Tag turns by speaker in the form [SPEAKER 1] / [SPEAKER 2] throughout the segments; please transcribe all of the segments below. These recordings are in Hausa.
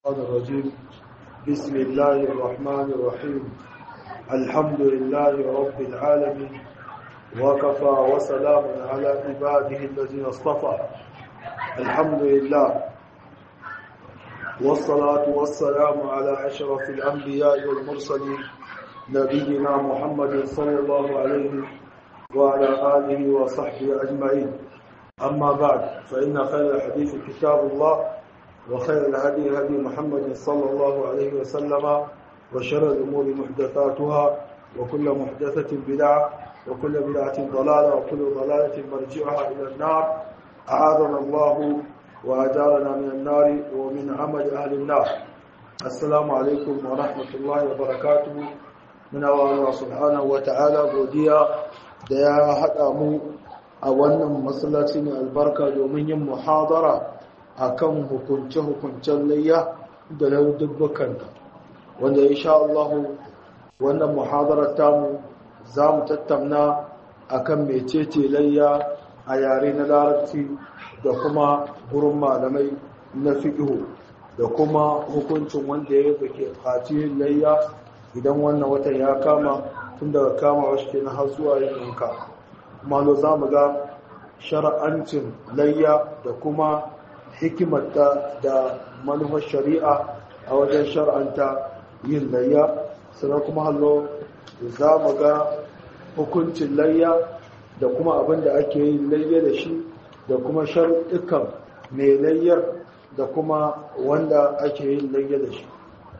[SPEAKER 1] الرجيم بسم الله الرحمن الرحيم الحمد لله رب العالمين وكفى وسلام على عباده الذين اصطفى الحمد لله والصلاة والسلام على أشرف الأنبياء والمرسلين نبينا محمد صلى الله عليه وعلى آله وصحبه أجمعين أما بعد فإن خير الحديث كتاب الله وخير الهدي هدي محمد صلى الله عليه وسلم وشر الأمور محدثاتها وكل محدثة بدعة وكل بدعة ضلالة وكل ضلالة مرجعها إلى النار أعاذنا الله وأجارنا من النار ومن عمل أهل النار. السلام عليكم ورحمة الله وبركاته. من الله سبحانه وتعالى godiya da ya haɗa mu a wannan masallacin albarka domin yin muhadara akan hukunce-hukuncen layya da dubbukan wanda insha Allah wannan muhadarar tamu za mu tattauna akan mecece layya a yare na larabci da kuma gurin malamai na fiqh da kuma hukuncin wanda ya ke kaci layya idan wannan watan ya kama tun daga kama wasu kenan har zuwa yin yanka kuma za mu ga shar'ancin layya da kuma hikimarta da manufar shari'a a wajen shar'anta yin layya sannan kuma hallo za mu ga hukuncin layya da kuma abin da ake yin layya da shi da kuma sharɗukan mai layyar da kuma wanda ake yin layya da shi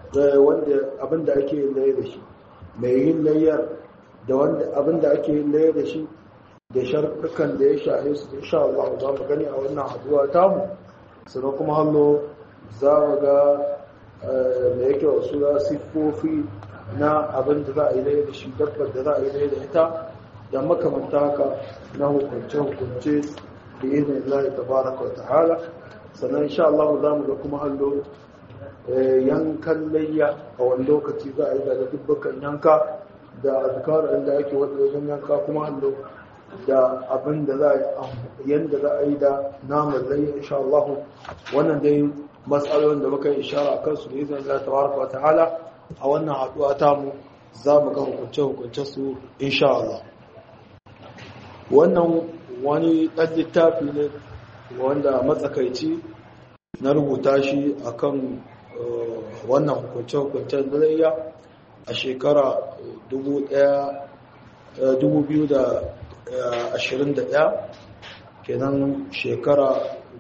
[SPEAKER 1] abin da ake yin layya da shi mai yin layyar da wanda abin da ake yin layya da shi da sharɗukan da ya shahe su insha Allah za mu gani a wannan haduwa tamu sannan kuma hallo za mu ga da yake wasu siffofi na abin da za a yi laye da shi dabbar da za a yi laye da ita da makamanta haka na hukunce-hukunce da yi na ilahi tabaraka wa ta'ala sannan insha Allah za mu ga kuma hallo yankan layya a wani lokaci za a yi daga dubbakan yanka da azkar inda ake wadda wajen yanka kuma hallo da abin da za a yi yadda za a yi da naman layya insha Allah wannan dai matsalolin da muka yi ishara a kansu da izinin Allah tabaraka wa ta'ala a wannan haɗuwa ta mu za mu ga hukunce-hukunce su insha Allah wannan wani ɗan littafi ne wanda matsakaici na rubuta shi akan wannan hukunce-hukuncen layya a shekara 2021 kenan shekara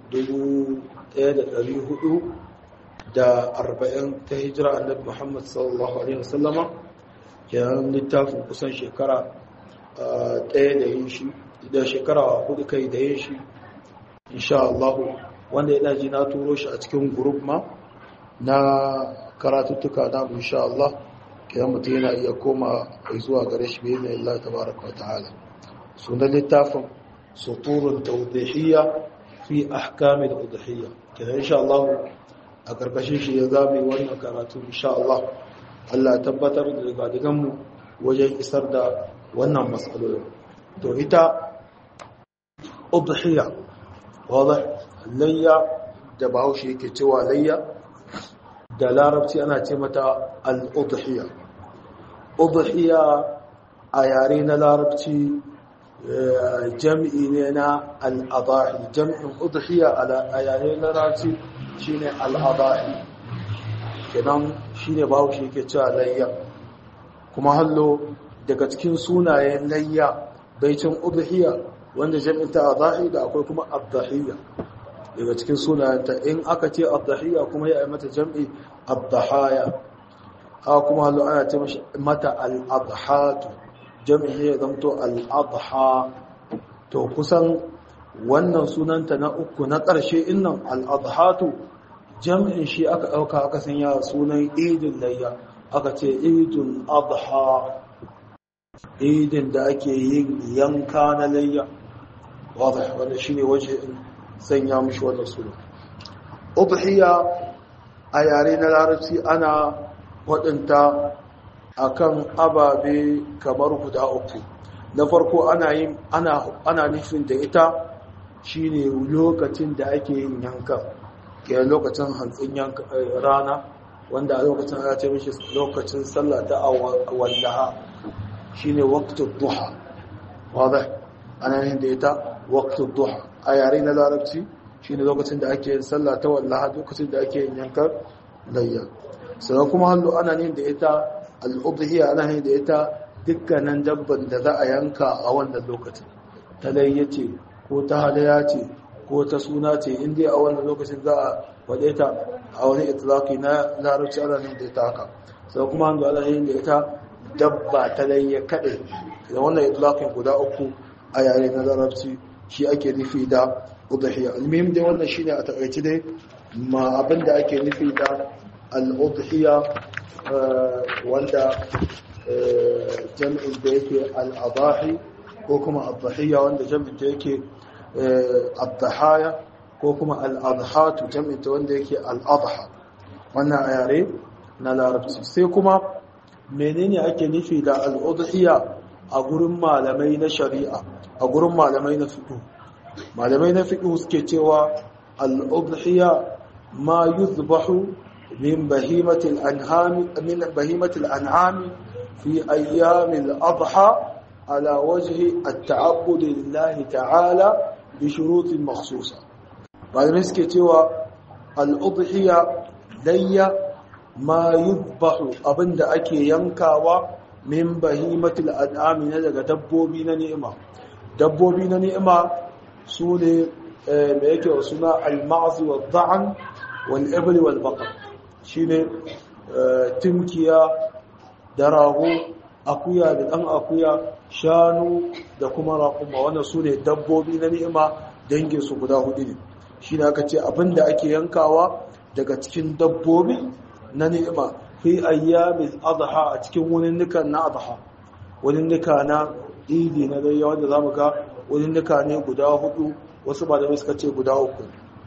[SPEAKER 1] 1440 ta hijira annabi Muhammad sallallahu alaihi wasallama kenan littafin kusan shekara ɗaya da yin shi da shekara hudu kai da yin shi insha Allah wanda ya daji na turo shi a cikin group ma na karatuttuka da insha Allah kenan mutum yana iya koma zuwa gare shi bi ne Allah tabaraka wa ta'ala sunan littafin suturun tawdihiyya fi ahkam al-udhiyya kenan insha Allah a karkashin shi ya zame wannan karatu insha Allah Allah ya tabbatar da rigadigan mu wajen isar da wannan matsalolin to ita udhiyya wala layya da Bahaushe yake cewa layya da larabci ana ce mata al-udhiyya udhiyya a yare na larabci jam'i ne na al-adahi jam'in udhiyya a yare na larabci shine al-adahi kenan shine Bahaushe yake cewa layya kuma hallo daga cikin sunayen layya baicin udhiyya wanda jam'in ta adahi da akwai kuma ad-dahiyya daga cikin sunayenta in aka ce ad-dahiyya kuma ya mata jam'i ad-dahaya kuma hallo ana ce mata al-adhatu jam'i ya zamto al-adha to kusan wannan sunanta na uku na ƙarshe innan al-adhatu jam'in shi aka ɗauka aka sanya sunan idin layya aka ce idul adha idin da ake yin yanka na layya wanda shine waje sanya mishi wannan suna udhiya a yare na larabci ana waɗanta akan ababe kamar guda uku na farko ana nufin da ita shine lokacin da ake yin yanka ke lokacin hantsin rana wanda a lokacin ya ce mishi lokacin sallah ta wallaha shine waqtud duha wadah ana yin da ita waqtud duha a yare na larabci shine lokacin da ake yin sallah ta wallaha lokacin da ake yin yankar layya sai kuma hallo ana yin da ita al-udhiya ana yin da ita dukkanin dabban da za a yanka a wannan lokacin ta layya ce ko ta hadaya ce ko ta suna ce inda a wannan lokacin za a wade ta a wani itlaqi na larabci ana yin da ita haka sai kuma hallo ana yin da ita dabba ta layya kadai da wannan itlaqin guda uku a yare na larabci shi ake nufi da udhiya almuhim dai wannan shine a takaice dai ma abinda ake nufi da al-udhiya wanda jam'in da yake al-adahi ko kuma ad-dhahiya wanda jam'in da yake ad-dhahaya ko kuma al-adhatu jam'in da wanda yake al-adha wannan a yare na larabci sai kuma menene ake nufi da al-udhiya a gurin malamai na shari'a a gurin malamai na fiqh malamai na fiqh suke cewa al-udhiya ma yuzbahu min bahimatil an'am fi ayyamil adha ala wajhi at-ta'abbud lillahi ta'ala bi shurutin makhsusa malamai suke cewa al-udhiya layya ma yuzbahu abinda ake yankawa min bahimatil an'am daga dabbobi na ni'ima dabbobi na ni'ima su ne da yake suna al-ma'zi wa dha'an wal ibl wal baqar shine timkiya da rago akuya da dan akuya shanu da kuma raƙuma wannan su ne dabbobi na ni'ima dangin su guda hudu ne shine aka ce abinda ake yankawa daga cikin dabbobi na ni'ima fi ayyamil adha a cikin wuninnukan na adha wuninnuka na idi na dai wanda zamu ga wuninnuka ne guda hudu wasu malamai suka ce guda uku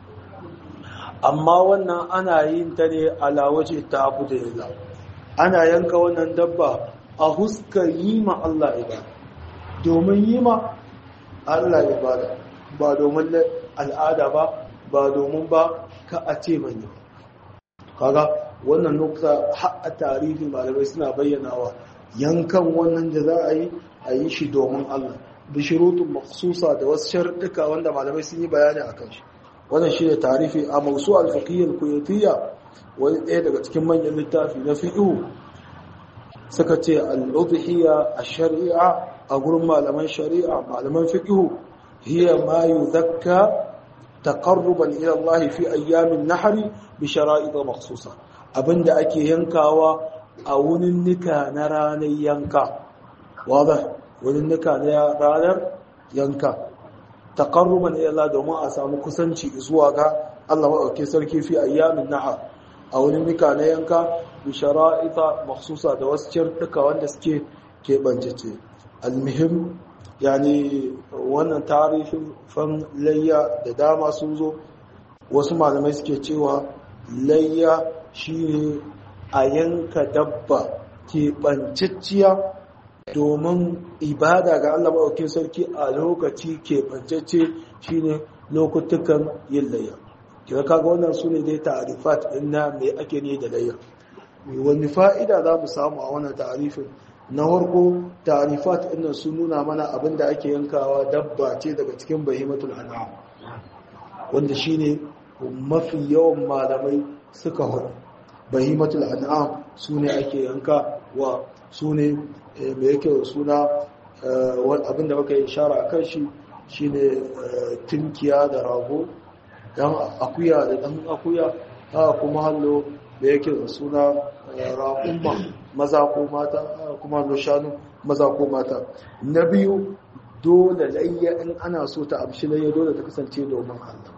[SPEAKER 1] amma wannan ana yin ta ne ala waje ta abu da yalla ana yanka wannan dabba a huskar yi ma Allah ibada domin yi ma Allah ibada ba domin al'ada ba domin ba ka a ce mani kaga wannan nukta a tarihi malamai suna bayyanawa yankan wannan da za a yi shi domin Allah bishirutun maksusa da wasu sharɗuka wanda malamai sun yi bayani a kan shi wannan shi ne tarihi a mausu alfaqiyyar kuyatiyya wani ɗaya daga cikin manyan littafi na fi'u suka ce al'udhiyya a shari'a a gurin malaman shari'a malaman fiqhu hiya ma yuzakka taqarruban ila Allah fi ayyamin nahri bi shara'id makhsusa abinda ake yankawa a wunin nika na ranar yanka wadah wunin nika na ranar yanka taqarruban ila Allah domin a samu kusanci zuwa ga Allah madaukakin sarki fi ayyamin nahr a wunin nika na yanka bi shara'id makhsusa da wasu cirtuka wanda suke keɓancece almuhim yani wannan tarihin fan layya da dama sun zo wasu malamai suke cewa layya shine a yanka dabba keɓancacciya domin ibada ga Allah maɗaukin sarki a lokaci keɓancacce shine lokutukan yin layya kira kaga wannan su ne dai ta'arifat ɗin na me ake ne da layya wani fa'ida za mu samu a wannan ta'arifin na farko ta'arifat ɗin sun nuna mana abin da ake yankawa dabba ce daga cikin bahimatul an'am wanda shine mafi yawan malamai suka hudu bahimatul an'am su ne ake yanka wa su ne mai yake suna abin da muka yi ishara a kan shi shine tunkiya da rago dan akuya da dan akuya haka kuma hallo da yake suna raƙumma maza ko mata kuma hallo shanu maza ko mata na biyu dole layya in ana so ta amshi layya dole ta kasance domin Allah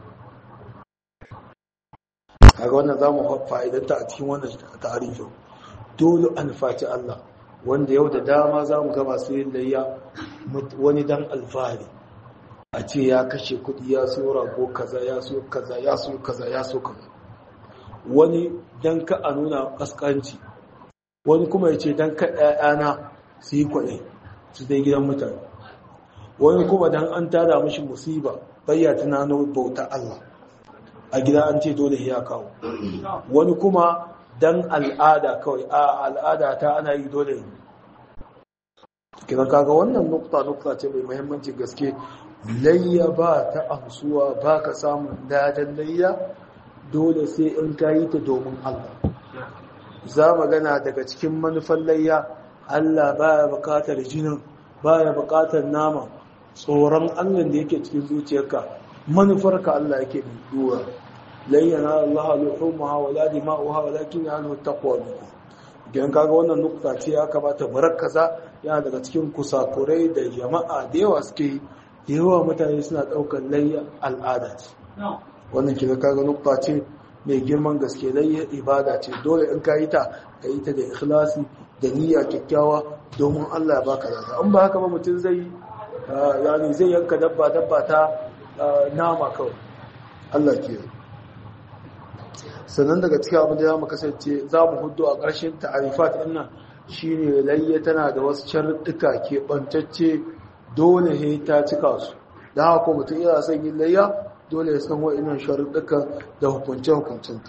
[SPEAKER 1] kaga wannan zamu fa'idanta a cikin wannan ta'arifin dole an faci Allah wanda yau da dama zamu ga masu yin layya wani dan alfahari a ce ya kashe kudi ya so rago kaza ya so kaza ya so kaza ya so kaza wani dan ka a nuna kaskanci wani kuma ya ce dan ka ƴaƴana su yi kwaɗe su dai gidan mutane wani kuma dan an tada mishi musiba bayya tunanin bauta Allah a gida an ce dole ya kawo, wani kuma dan al'ada kawai, a al'ada ta ana yi dole yi. Kiran kaga wannan nukta ce mai muhimmanci gaske. Layya ba ta amsuwa, ba ka samun dadan layya dole sai in ka yi ta domin Allah. Za magana daga cikin manufan layya, Allah baya bukatar jinin, baya bukatar nama, tsoron Allah da yake cikin zuciyarka, manufarka Allah yake duwa. Layyana Allah luhumuha wala dima'uha walakin ya'lamu taqwa minkum. Idan kaga wannan nukta ce ya kamata murakkaza, yana daga cikin kusakurai da jama'a da yawa suke, yawa mutane suna daukar layya al'ada ce. Wannan kika kaga nukta ce mai girman gaske. Layya ibada ce, dole in ka yi ta da ikhlasi da niyya kyakkyawa domin Allah ya baka lada. In ba haka ba mutum zai yanka dabba ta nama kawai. Allah ke. Sannan daga cikin abin da za mu kasance za mu hudu a ƙarshen ta'arifat ɗin nan shine layya tana da wasu sharuɗɗuka keɓantacce, dole he ta cika su. Da haka mutum yana son yin layya dole ya san wa'innan sharuɗɗuka da hukunce-hukuncinta.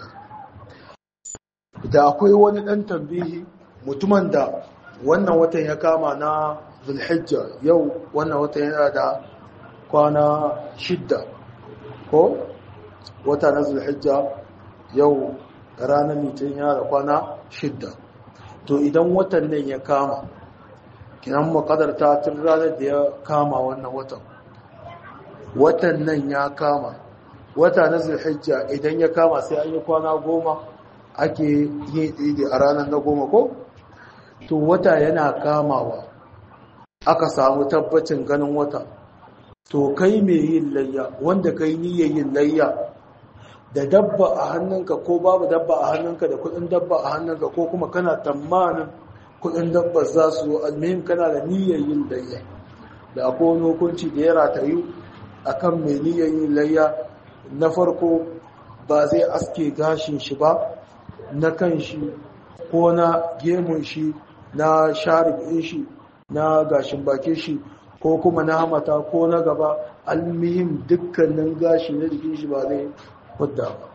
[SPEAKER 1] Da akwai wani ɗan tambihi, mutumin da wannan watan ya kama na Zulhijja, yau wannan watan yana da kwana 6 ko wata na Zulhijja yau ranar Litinin yana da kwana 6. To idan watan nan ya kama, kinan makadarta tun ranar da ya kama wannan watan nan ya kama, wata na Zulhijja idan ya kama sai an yi kwana 10 ake yin idi a ranar na 10 ko? To wata yana kamawa aka samu tabbacin ganin wata, to kai mai yin layya, wanda kai niyyar yin layya da dabba a hannunka ko babu dabba a hannunka, da kudin dabba a hannunka, ko kuma kana tamanin kudin dabba za su, almihim kana da niyyar yin layya, da akwai wani hukunci da ya ratayu akan mai niyyar yin layya. Na farko, ba zai aske gashin shi ba, na kan shi ko na gemun shi, na sharibin shi, na gashin bakin shi, ko kuma na hamata ko na gaba, almihim dukkanin gashi na jikin shi ba zai hudda ba.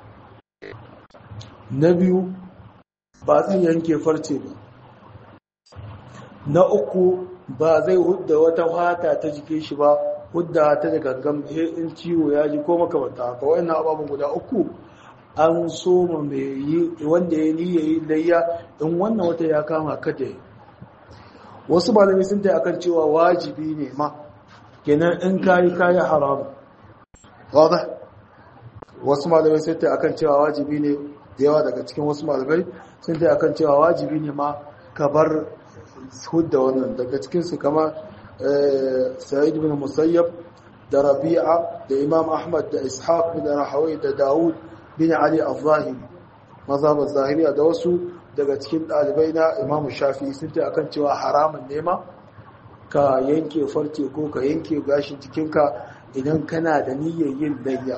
[SPEAKER 1] Na biyu, ba zai yanke farce ba. Na uku, ba zai hudda wata fata ta jikin shi ba, hudda ta da gangan in ciwo ya ji ko makamanta haka. Wannan ababen guda uku an soma mai yi, wanda ya niyya yi layya in wannan wata ya kama kada yi. Wasu malamai sun tai akan cewa wajibi ne ma, kenan in kayi haramu. Wadda? Wasu malamai sun tai akan cewa wajibi ne, da yawa daga cikin wasu malamai sun tai akan cewa wajibi ne ma ka bar hudda wannan. Daga cikinsu kama Sa'id bin Musayyab da Rabi'a da Imam Ahmad da Ishaq bin Rahawai da Dawud bin Ali al-Zahiri, mazhabar Zahiriya, da wasu daga cikin ɗalibai na Imam Shafi'i sun ta akan cewa haramun nema ka yanke farce ko ka yanke gashin jikinka idan kana da niyyar yin layya.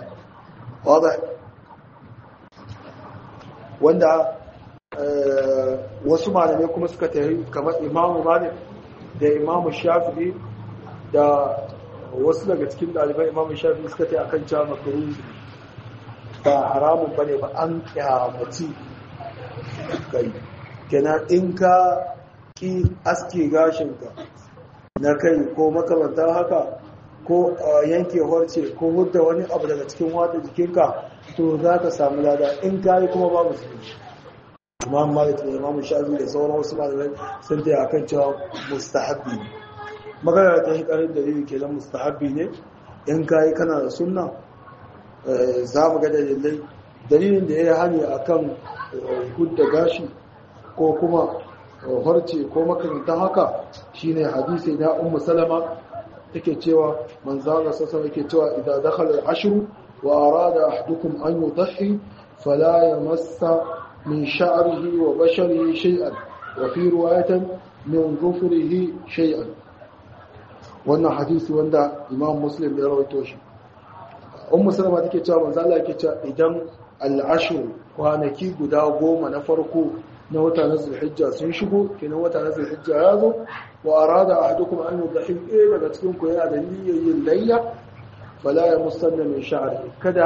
[SPEAKER 1] Wanda wasu malamai kuma suka tafi kamar Imam Malik da Imam Shafi'i da wasu daga cikin ɗalibai Imam Shafi'i suka tafi akan cewa makruhi ba haramun bane ba, an kyamaci kai. Kenan in ka ki aske gashinka na kai ko makamantar haka, ko yanke horce ko hudda wani abu daga cikin wata jikinka, to za ka samu lada. In ka yi kuma babu su. Imam Malik da Imam Shafi'i da sauran wasu malamai sun taya akan cewa mustahabbi ne. Magana ta yi karin dalili kenan mustahabbi ne. In ka yi kana da sunna, za mu ga dalilin da ya yi hani akan hudda gashi ko kuma harce ko makarantar haka shine hadisi na Ummu Salama take cewa manzo Allah sallallahu alaihi yake cewa idan dakhala al-ashr wa arada ahadukum an yudhi fala yamassa min sha'rihi wa basharihi shay'an wa fi riwayatin min dhufrihi shay'an. Wannan hadisi wanda Imam Muslim ya rawaito shi. Ummu Salama take cewa manzo Allah yake cewa idan al-ashr kwanaki guda 10 na farko na wata na Zulhijja sun shigo, kenan wata na Zulhijja ya zo, wa arada ahadukum an yudhi daga cikin ku yana da niyyar yin layya, fala yamussanna min sha'ri, kada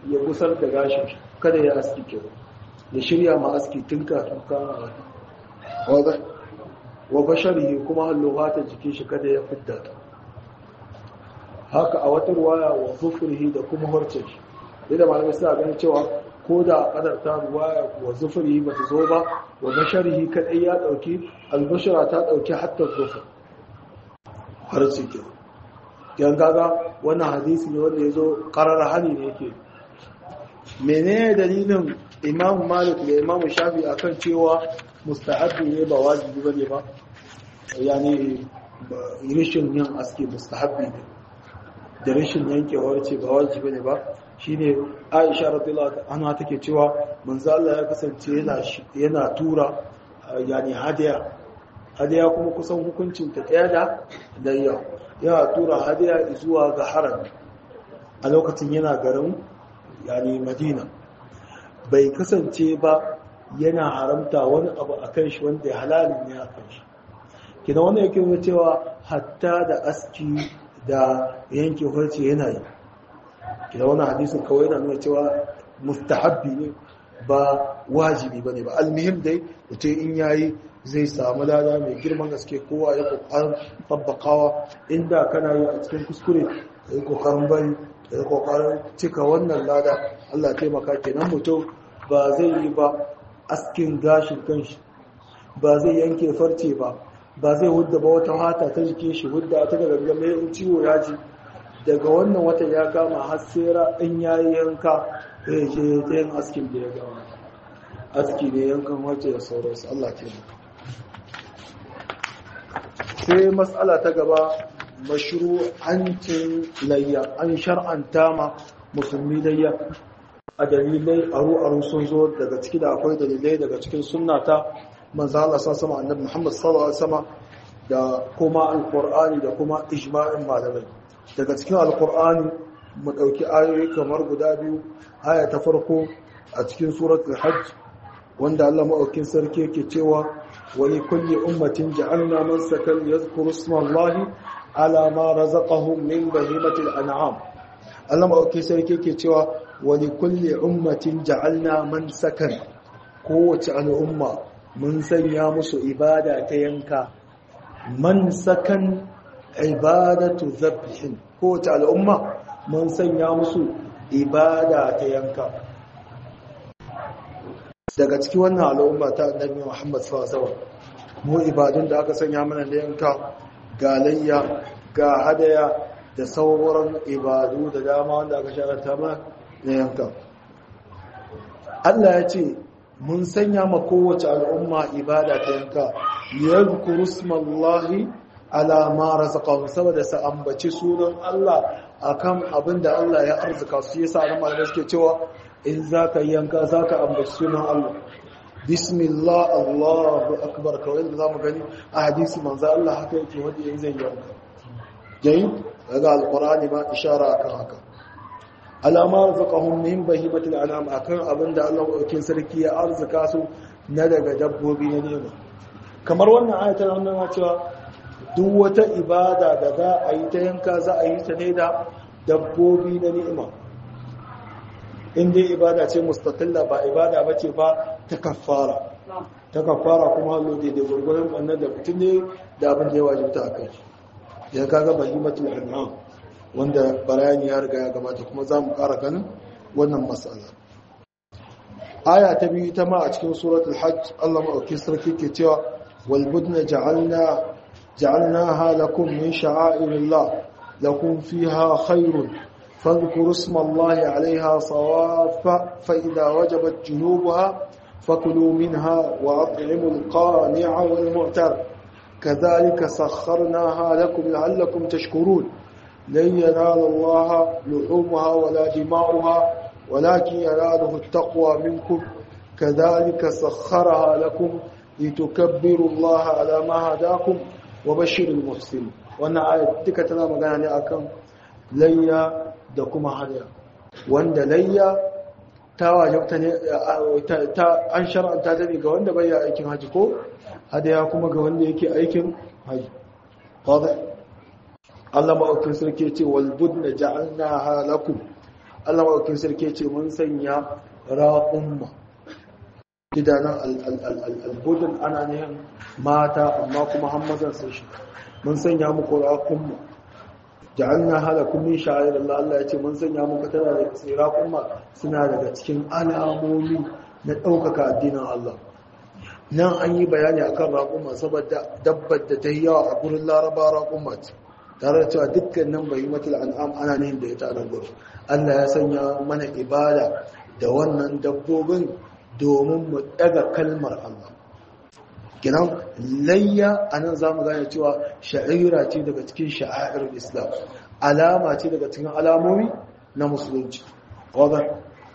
[SPEAKER 1] ya gusar da gashin shi kada ya aski kewa ya shirya ma aski tun kafin kama wadda wa basharihi kuma halluwa ta jikin shi kada ya fidda ta haka a wata ruwaya wa zufurihi da kuma harcin shi da malamai suna ganin cewa ko da a kadarta ruwaya wa zufurihi ba ta zo ba wa basharihi kadai ya dauki albashara ta dauki hatta zufur harcin ke yan gaga wannan hadisi ne wanda ya zo karar hali ne yake menene dalilin imam malik da imam shafi akan cewa mustahabbi ne ba wajibi bane ba yani rishin yin aski mustahabbi ne da rashin yankewar ce ba wajibi ne ba shine Aisha radhiyallahu anha take cewa manzo Allah ya kasance yana tura yani hadiya kuma kusan hukuncin ta daya da dayya yana tura hadiya zuwa ga haram a lokacin yana garin yani Madina bai kasance ba yana haramta wani abu akan shi wanda halalin ne akan shi kina wannan yake nuna cewa hatta da aski da yanke farce yana yi kina wannan hadisin kawai yana nuna cewa mustahabbi ne ba wajibi bane ba almuhim dai mutum in yayi zai samu lada mai girman gaske kowa ya kokarin tabbakawa inda kana yi a cikin kuskure kai kokarin bari kai kokarin cika wannan lada Allah taimaka kenan mutum ba zai yi ba askin gashin kanshi ba zai yanke farce ba zai hudda ba wata hata ta jikin shi hudda ta daga game in ciwo ya ji daga wannan wata ya kama har sera in yayi yanka zai je ta yin askin da ya gama aski ne yankan wace da sauransu Allah ke maka sai matsala ta gaba mashru'ancin layya an shar'anta ma musulmi layya a dalilai aru sun zo daga ciki da akwai dalilai daga cikin sunna ta manzo Allah sallallahu alaihi annabi Muhammad sallallahu alaihi wasallam da kuma alqur'ani da kuma ijma'in malamai daga cikin alqur'ani mu dauki ayoyi kamar guda biyu aya ta farko a cikin suratul hajj wanda Allah madaukakin sarki yake cewa wa li kulli ummatin ja'alna mansakan yadhkuru ismallahi ala ma razaqahum min bahimatil an'am Allah madaukakin sarki yake cewa wa li kulli ummatin ja'alna mansakan kowace al'umma mun sanya musu ibada ta yanka man sakan ibadatu zabhin ko ta al'umma mun sanya musu ibada ta yanka daga cikin wannan al'umma ta annabi Muhammad sallallahu alaihi wasallam mu ibadun da aka sanya mana da yanka ga layya ga hadaya da sauran ibadu da dama wanda aka sharanta mana da yanka Allah ya ce mun sanya ma kowace al'umma ibada ta yanka yadhkuru ismallahi ala ma razaqahum saboda sa ambaci sunan Allah akan abinda Allah ya arzuka su yasa nan malamai suke cewa in zaka yanka zaka ambaci sunan Allah bismillah Allahu akbar kawai da zamu gani a hadisi manzo Allah haka yake wanda yayin zai yanka jayi daga alqur'ani ma ishara akan haka alama razaqahum min bahimatil an'am akan abinda Allah ɗaukin sarki ya arzuka su na daga dabbobi na nema kamar wannan ayatar wannan cewa duk wata ibada da za a yi ta yanka za a yi ta ne da dabbobi na ni'ima inda ibada ce mustaqilla ba ibada bace ba ta kafara kuma hallo da gurgurun wannan da mutum ne da abin da ya wajibta akai ya kaga bahimatul an'am wanda bayani ya riga ya gabata kuma za mu ƙara ganin wannan matsala aya ta biyu ita ma a cikin suratul hajj Allah maɗauki sarki ke cewa wal budna ja'alnaha lakum min sha'airillah lakum fiha khairun fadhkuru ismallahi 'alayha sawafa fa idha wajabat junubuha fakulu minha wa at'imul qani'a wal mu'tar kadhalika sakharnaha lakum la'allakum tashkurun لن ينال الله لحومها ولا دماؤها ولكن يناله التقوى منكم كذلك سخرها لكم لتكبروا الله على ما هداكم وبشر المحسنين wannan ayat duka tana magana ne akan layya da kuma hadiya wanda layya ta wajabta ne an shar'anta ta ne ga wanda bai aikin haji ko hadiya kuma ga wanda yake aikin haji Allah ma'aukin sarki ce walbudna ja'alnaha lakum Allah maɗaukin sarki ce mun sanya raƙumma gidanan albudin ana nihin mata amma kuma hammazan sun shi mun sanya muku raƙumma ja'alna halakum min sha'irillah Allah ya ce mun sanya muku tana da raƙumma suna daga cikin alamomi na ɗaukaka addinin Allah nan an yi bayani akan raƙumma saboda dabbar da ta yi yawa a gurin laraba raƙumma ce tare da cewa dukkanin bahimatul an'am ana nihin da ita nan gurin Allah ya sanya mana ibada da wannan dabbobin domin mu daga kalmar Allah kinan layya anan zamu gane cewa sha'ira ce daga cikin sha'airul islam alama ce daga cikin alamomi na musulunci wadah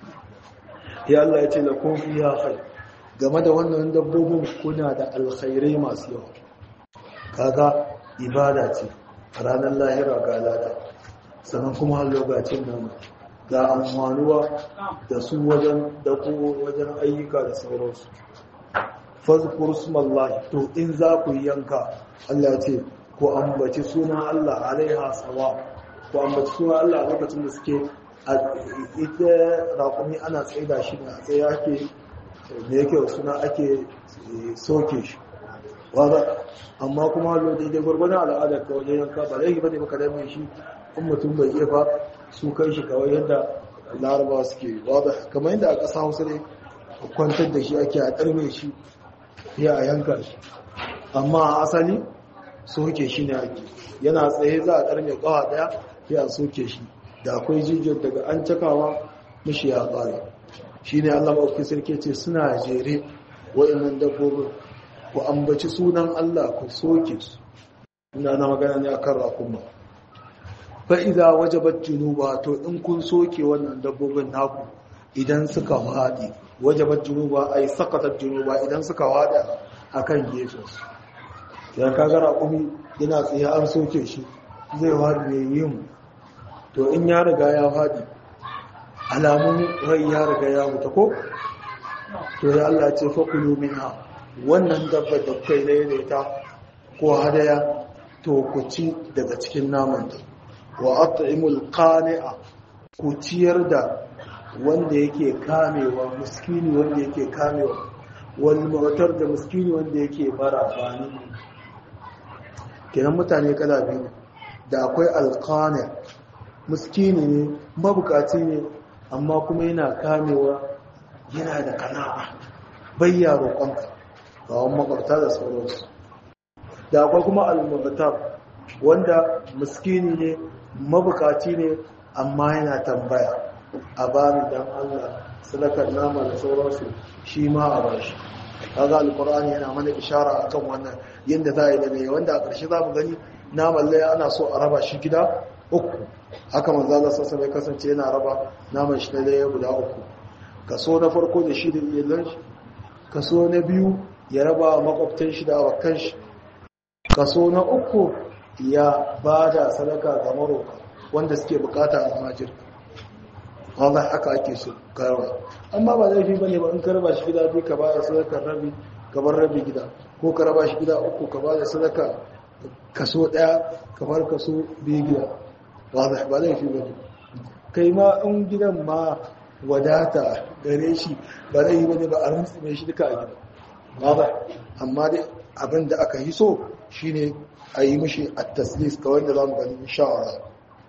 [SPEAKER 1] ya Allah ya ce lakum fiha khair game da wannan dabbobin kuna da alkhairai masu yawa kaga ibada ce ranar lahira ga lada sannan kuma har lokacin nan ga amfanuwa da su wajen dako wajen ayyuka da sauransu fazkur smallahi to in za ku yanka Allah ce ku ambaci sunan Allah alaiha sawa ku ambaci sunan Allah a lokacin da suke ita raƙumi ana tsaida shi ne a tsaye ake da yake suna ake soke shi wadda amma kuma hallo daidai gwargwadon al'adar ka wajen yanka ba laifi ba ne maka dame shi in mutum bai iya ba su kai shi kawai yadda laraba suke wadda kamar yadda a ƙasa hausa ne kwantar da shi ake a ƙarme shi ya a yanka shi amma a asali soke shi ne ake yana tsaye za a ƙarme ƙawa ɗaya ya a soke shi da akwai jijiyar daga an cakawa mishi ya ƙare shi ne allah maɗauki sarki ce suna jere wa'annan dabbobin ku ambaci sunan Allah ku soke su ina na magana ne akan rakuma fa idza wajabat junuba to in kun soke wannan dabbobin naku idan suka wadi wajabat junuba ay saqatat junuba idan suka wada akan gefen su dan kaga rakumi yana tsaye an soke shi zai wadi ne yin to in ya riga ya wadi alamun rai ya riga ya mutu ko to ya Allah ce fa kulu minha wannan dabbar da kai daidaita ko hadaya to ku ci daga cikin naman wa at'imul qani'a ku ciyar da wanda yake kamewa miskini wanda yake kamewa wal mu'tar da miskini wanda yake bara bani kenan mutane kala biyu da akwai alqani miskini ne mabukaci ne amma kuma yana kamewa yana da kana'a bayya roƙonka kawon makwabta da sauransu da akwai kuma al-mughtab wanda miskini ne mabukaci ne amma yana tambaya a bani dan Allah sadakar nama da sauransu shi ma a bashi kaga alqur'ani yana mana ishara akan wannan yanda za a yi da ne wanda a ƙarshe za mu gani naman laya ana so a raba shi gida uku haka manzo Allah sallallahu alaihi kasance yana raba naman shi na laya guda uku kaso na farko da shi da iyalan shi kaso na biyu ya raba makwabtan shi da awakan shi kaso na uku ya bada sadaka ga maroka wanda suke bukata a majir wanda haka ake so karwa amma ba laifi bane ba in ka raba shi gida biyu ka bada sadakar rabi ka bar rabi gida ko ka raba shi gida uku ka bada sadaka kaso daya ka bar kaso biyu gida ba laifi bane kai ma in gidan ma wadata gare shi ba zai yi bane ba a rantsi mai shi duka a gida ba amma dai abin da aka yi so shine a yi mishi a taslis kawai da za mu gani insha Allah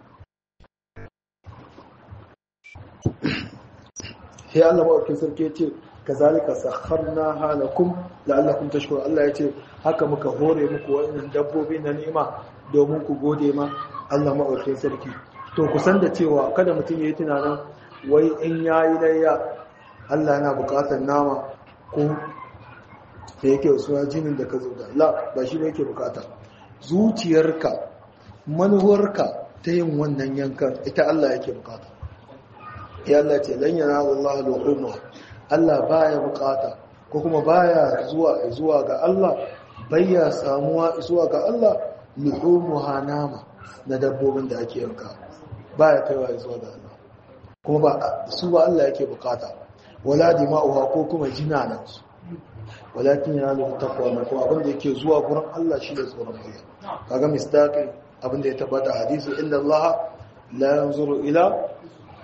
[SPEAKER 1] sai Allah maɗaukin sarki ya ce kazalika sakharna halakum la'allakum tashkurun Allah ya ce haka muka hore muku wannan dabbobi na ni'ima domin ku gode ma Allah maɗaukin sarki to ku san da cewa kada mutum yayi tunanin wai in yayi layya Allah yana buƙatar nama ko da yake suna jinin da ka zo da Allah ba shi ne yake buƙata zuciyarka manuwarka ta yin wannan yankan ita Allah yake buƙata ya Allah ce lan yana Allah luhumma Allah baya buƙata ko kuma baya zuwa ga Allah bayya samuwa zuwa ga Allah luhumuha nama na dabbobin da ake yanka baya kaiwa zuwa ga Allah kuma ba su ba Allah yake buƙata wala dima'uha ko kuma jinanan su walakin yana da takwa ko abin da yake zuwa gurin Allah shi da tsoron Allah kaga mistaqi abin da ya tabbata hadisi inda Allah la yanzuru ila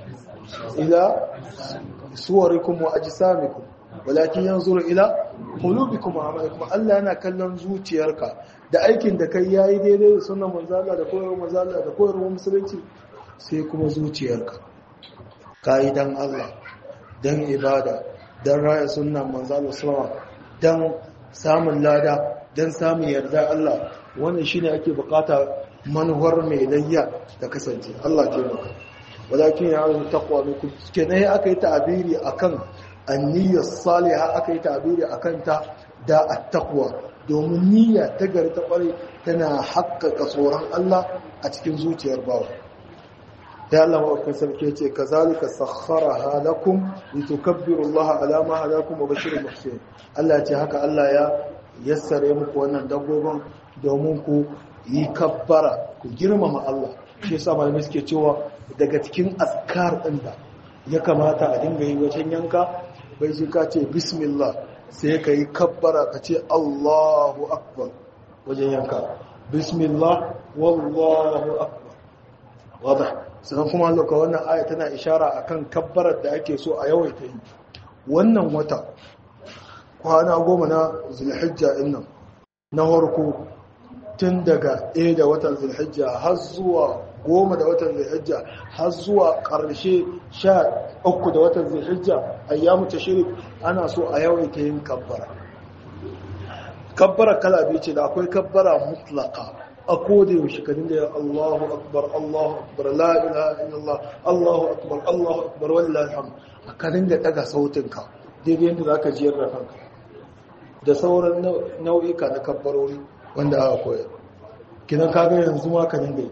[SPEAKER 1] ila suwarikum wa ajsamikum walakin yanzuru ila qulubikum wa a'malikum. Allah yana kallon zuciyarka da aikin da kai yayi daidai da sunnar manzo Allah da koyarwar manzo Allah da koyarwar musulunci, sai kuma zuciyarka kai dan Allah, dan ibada, dan raya sunnar manzo Allah sallallahu alaihi wasallam, dan samun lada, dan samun yarda Allah. Wannan shine ake bukata manuwar mai layya da kasance. Allah taimaka. Walakin ya yi taqwa minkum. Kenan aka yi ta'abiri akan an-niyyah salihah, aka yi ta'abiri akan ta da at-taqwa, domin niyya ta gari ta kware tana haƙƙaƙa tsoron Allah a cikin zuciyar bawa. Ya Allah ma'aukin sarki ce kazalika sakharaha lakum litukabbiru Allah ala ma hadakum wa bashirul muhsinin. Allah ce haka Allah ya yassare muku wannan dabbobin domin ku yi kabbara, ku girmama Allah. Shi yasa malamai suke cewa daga cikin azkar din da ya kamata a dinga yi wajen yanka, bai ji ka ce bismillah sai ka yi kabbara ka ce Allahu akbar wajen yanka. Bismillah wallahu akbar. Wadah. Sannan kuma loka wannan aya tana ishara akan kabbarar da ake so a yawaita yi. Wannan wata kwana 10 na Zulhijja din nan na farko, tun daga 1 da watan Zulhijja har zuwa 10 da watan Zulhijja har zuwa ƙarshe 13 da watan Zulhijja, ayyamu tashrik, ana so a yawaita yin kabbara. Kabbara kala biyu ce, da akwai kabbara mutlaka a koda yaushe ka dinga ya Allahu akbar Allahu akbar la ilaha illallah Allahu akbar Allahu akbar wallahi alhamd, ka dinga daga sautinka daidai yadda zaka jiyar da kanka, da sauran nau'ika na kabbarori wanda aka koya. Kidan kaga yanzu ma ka dinga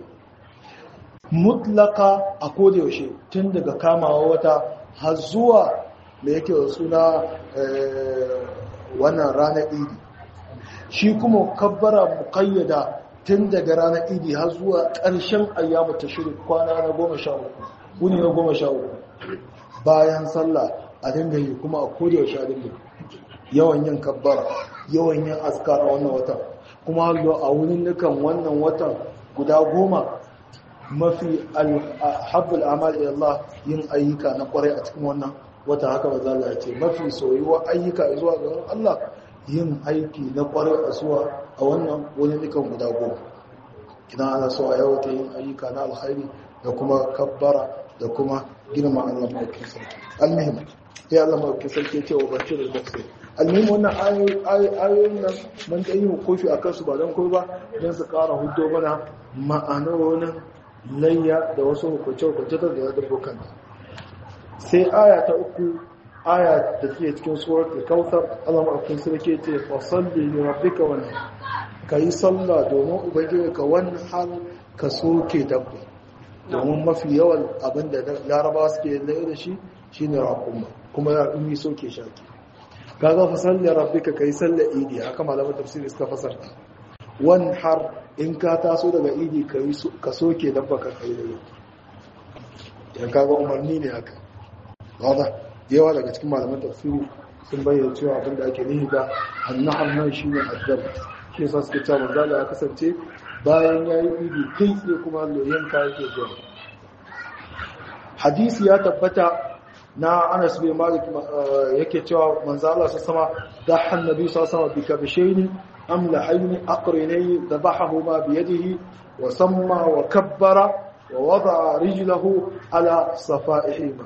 [SPEAKER 1] mutlaka a koda yaushe, tun daga kamawa wata har zuwa da yake suna wannan ranar Idi. Shi kuma kabbara muqayyada tun daga ranar Idi har zuwa ƙarshen ayyamu tashrik, kwana na 13, wuni na 13 bayan sallah a dinga yi, kuma a koda yaushe a dinga yawan yin kabbara, yawan yin azkar a wannan watan. Kuma a wurin nukan wannan watan guda 10 mafi habbul amal ila Allah yin ayyuka na kwarai a cikin wannan wata. Haka ba za a ce mafi soyuwa ayyuka zuwa ga Allah yin aiki na kwarai a zuwa a wannan wurin nukan guda 10. Idan ana so a yawata yin ayyuka na alkhairi da kuma kabbara da kuma girma Allah mai sarki. Almuhim ya Allah mai sarki ce wa bashirul muhsin. Almuhim wannan ayoyin nan mun da yi kofi a kansu ba don koyi ba, don su ƙara hudo mana ma'anonin layya da wasu hukunce-hukunce da dabbokan. Sai aya ta 3, aya da take cikin suratul Kautsar, Allah mai sarki ce fa salli li rabbika wanhar, kai sallah domin ubangijinka wanhar, ka soke dabba. Domin mafi yawan abinda Larabawa suke layya da shi shine raƙuma, kuma ya ummi soke shaki. Kaga fa salli rabbika, kai sallar Idi, haka malaman tafsiri suka fasarta. Wanhar, in ka taso daga Idi ka soke dabba ka kai da yau. Ya kaga umarni ne haka. Wada yawa daga cikin malaman tafsiri sun bayyana cewa abinda ake nihi da annahar nan shine addab. Shi yasa suke cewa manzo Allah ya kasance bayan yayi Idi kai sai kuma yanka yake zuwa. Hadisi ya tabbata na Anas bin Malik yake cewa manzo Allah sama da annabi sallallahu alaihi wasallam bi kabshayn amlahayn aqrinayn dabahahuma bi yadihi wa samma wa kabbara wa wada'a rijlahu ala safa'ihima.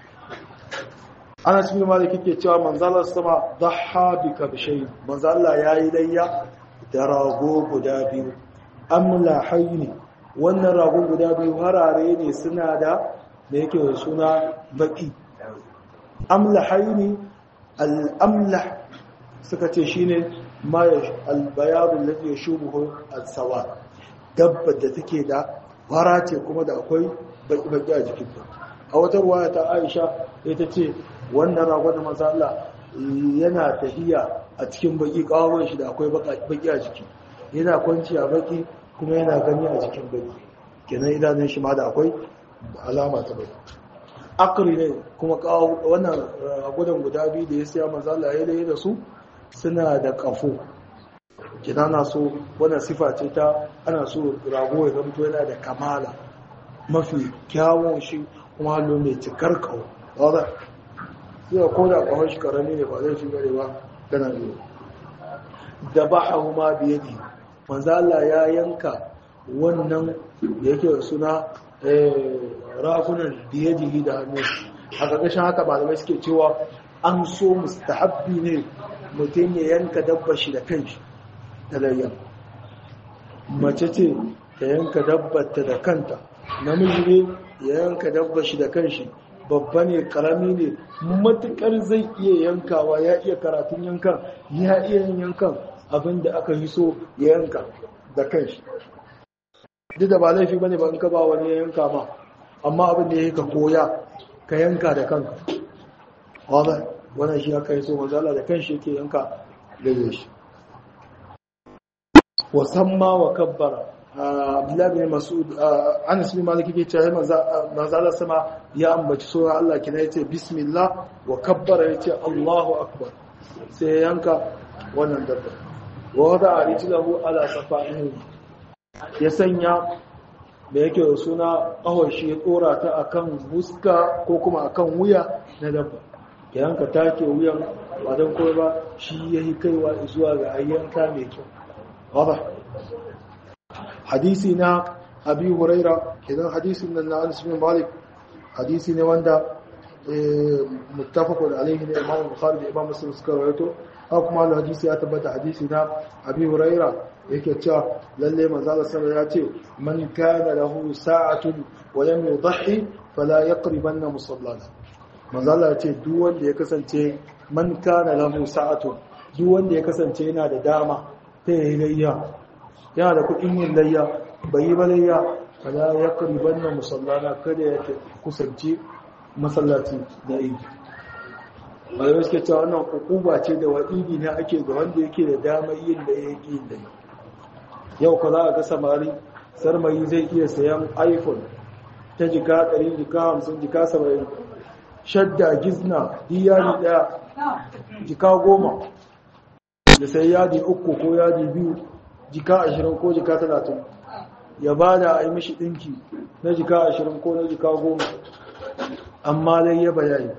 [SPEAKER 1] Anas bin Malik yake cewa manzo Allah sama dhaha bi kabshayn, manzo Allah yayi layya da rago guda biyu amlahayn. Wannan rago guda biyu harare ne, suna da yake da suna baki. Amlahaini, al'amlah suka ce shi ne albayarun da ya shubuhu al-sawa, dabba da take da fara ce kuma da akwai baki a jikinta. A wata ruwaya ta Aisha ita ce wannan ragon da manzo Allah yana tahiya a cikin baki, kawon shi da akwai baki a jiki, yana kwanci a baki kuma yana gani a jikin baki, kenan idanun shi ma da akwai alama ta baki. Akri ne kuma wannan gudan guda biyu da ya siya manzo Allah ya yi da su suna da kafo. Kina na so wannan sifa ce ta ana so rago ya zamto yana da kamala, mafi kyawun shi kuma hallo mai cikar kawo wadda yau ko da kawon shi karami ne ba zai fi gare ba tana biyu da ba a huma biye ne manzala ya yanka wannan da yake suna rakunan biye jiki da hannu a ƙarƙashin haka malamai suke cewa an so mustahabbi ne mutum ya yanka dabba shi da kanshi da layya mace ce ta yanka dabbata da kanta namiji ne ya yanka dabba shi da kanshi babba ne karami ne matukar zai iya yankawa ya iya karatun yankan ya iya yin yankan abinda aka yi so ya yanka da kanshi duk da ba laifi bane ba in ka ba wani ya yanka ma amma abin da ya yi ka koya ka yanka da kanka wannan shi aka yi so mazala da kanshi yake yanka da shi wasamma wa kabbara Abdullahi bin Mas'ud Anas bin Malik yake cewa manzala sama ya ambaci sunan Allah kina yace bismillah wa kabbara yace Allahu akbar sai yanka wannan dabba wa wada rijlahu ala safa'ihi ya sanya da yake da suna ƙahon shi ya tsora ta akan huska ko kuma akan wuya na dabba ya yanka take wuyan ba don kowa ba shi yayi kaiwa zuwa ga ayyanka mai kyau wada hadisi na abi huraira idan hadisin nan na Anas bin Malik hadisi ne wanda muttafaqun alayhi ne Imam Bukhari da Imam Muslim suka rawaito kuma da hadisi ya tabbata hadisi na abi huraira yake cewa lalle manzo Allah sallallahu alaihi wasallam ya ce man kana lahu sa'atun wa lam yudhi fala yaqribanna musallana manzo Allah ya ce duk wanda ya kasance man kana lahu sa'atun duk wanda ya kasance yana da dama ta yi layya yana da kuɗin yin layya bai yi ba layya fala yaqribanna musallana kada ya kusanci masallaci da idi malamai suke cewa wannan hukuma ce da wa'idi ne ake ga wanda yake da damar yin da yake yin da yau ka za a ga samari sarmayi zai iya sayan iphone ta jika 100 jika 50 jika 70 shadda gizna diyari daya jika 10 da sai yadi 3 ko yadi 2 jika 20 ko jika 30 ya bada a yi mishi dinki na jika 20 ko na jika 10 amma dai ya bayani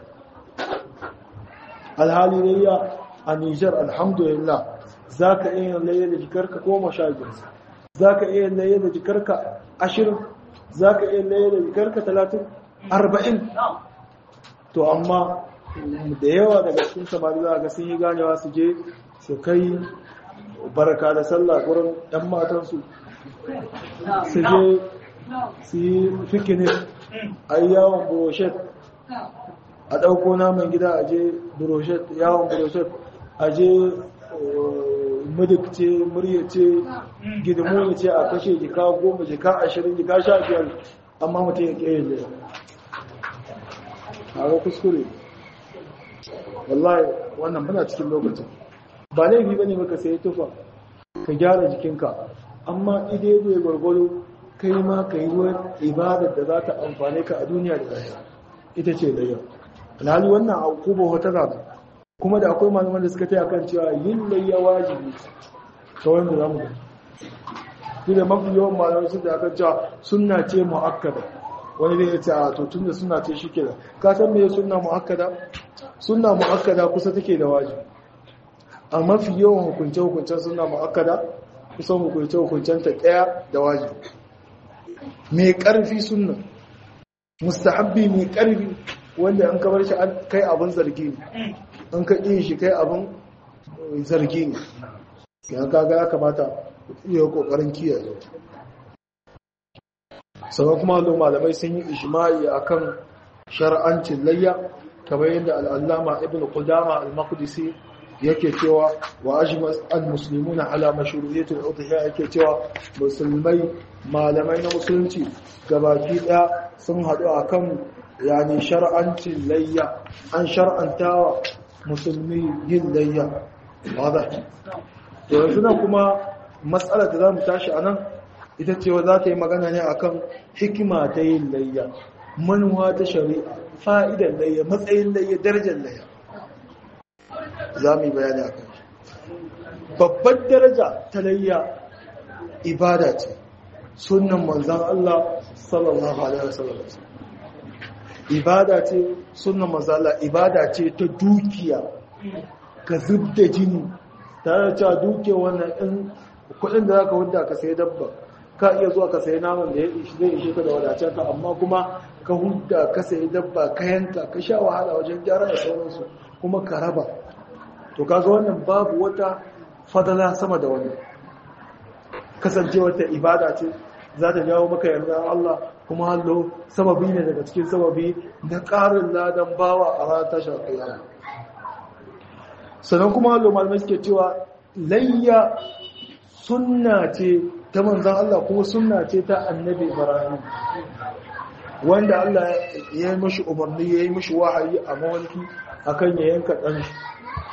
[SPEAKER 1] alhali dai ya a Nijar alhamdulillah za ka iya laye da jikarka 15 za ka iya laye da jikarka 20 za ka iya laye da jikarka 30 40 to amma da yawa daga cikin samari za ga sun yi ganewa su je su kai baraka da sallah gurin ɗan matansu su je su yi fikini a yi yawon brochet a ɗauko naman gida a je brochet yawon brochet a je mudik ce murya ce gidimu ce a kashe jika 10 jika 20 jika 15 amma mutum ya ƙere da a ga kuskure wallahi wannan muna cikin lokacin ba laifi bane maka sai tufa ka gyara jikinka amma idai da gwargwado kai ma ka yi wani ibadar da za ta amfane ka a duniya da lahira ita ce da yau alhali wannan akuba wata zaɓa kuma da akwai malaman da suka taya kan cewa yin layya wajibi ta wanda za mu gani shi da mafi yawan malaman sun da aka cewa sunna ce mu'akkada wani zai ce a to tun da sunna ce shi ke da ka san me sunna mu'akkada sunna mu'akkada kusa take da wajibi a mafi yawan hukunce-hukuncen sunna mu'akkada kusan hukunce-hukuncen ta ɗaya da wajibi mai ƙarfi sunna mustahabbi mai ƙarfi wanda an kabar shi kai abin zargi ne an ka ƙin shi kai abin zargi ne ya kaga ya kamata iya ƙoƙarin kiyaye sannan kuma da malamai sun yi ijma'i akan shar'ancin layya kamar yadda al'allama ibn qudama al-maqdisi yake cewa wa ajma al-muslimuna ala mashru'iyyatil udhiya yake cewa musulmai malamai na musulunci gabaki daya sun hadu akan yani shar'ancin layya an shar'antawa musulmi yin layya wada to yanzu kuma matsalar da zamu tashi anan ita ce za ta yi magana ne akan hikima ta yin layya manuwa ta shari'a fa'idar layya matsayin layya darajar layya za mu yi bayani akan babbar daraja ta layya ibada ce sunnan manzon Allah sallallahu alaihi wasallam ibada ce sunna mazala ibada ce ta dukiya ka zubda jini tare da cewa dukiya wannan in kudin da zaka hudda ka sayi dabba ka iya zuwa ka sayi naman da zai ishe ka da wadatar ka amma kuma ka hudda ka sayi dabba ka yanka ka sha wahala wajen gyara da sauransu kuma ka raba to kaga wannan babu wata fadala sama da wannan kasancewar ta ibada ce za ta jawo maka yarda Allah kuma hallo sababi ne daga cikin sababi na ƙarin ladan bawa a ranar tashar kiyama sannan kuma hallo malamai suke cewa layya sunna ce ta manzan Allah kuma sunna ce ta annabi Ibrahim wanda Allah ya yi mashi umarni ya yi mashi wahayi a mawarki akan ya yanka ɗan shi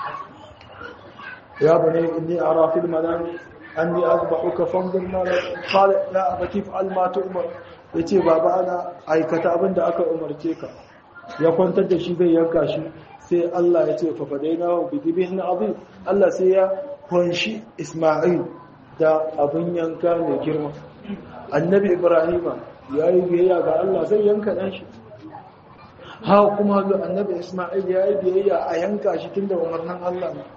[SPEAKER 1] ya bane inni ara fil manami anni azbahuka fanzur ma qala ya abati fa'al ma tu'mar yace baba ana aikata abinda aka umarce ka ya kwantar da shi zai yanka shi sai Allah ya ce fa fadaina bi dibhin azim Allah sai ya kwanshi Isma'il da abin yanka mai girma annabi Ibrahima yayi biyayya ga Allah zai yanka dan shi ha kuma annabi Isma'il yayi biyayya a yanka shi tunda umarnin Allah ne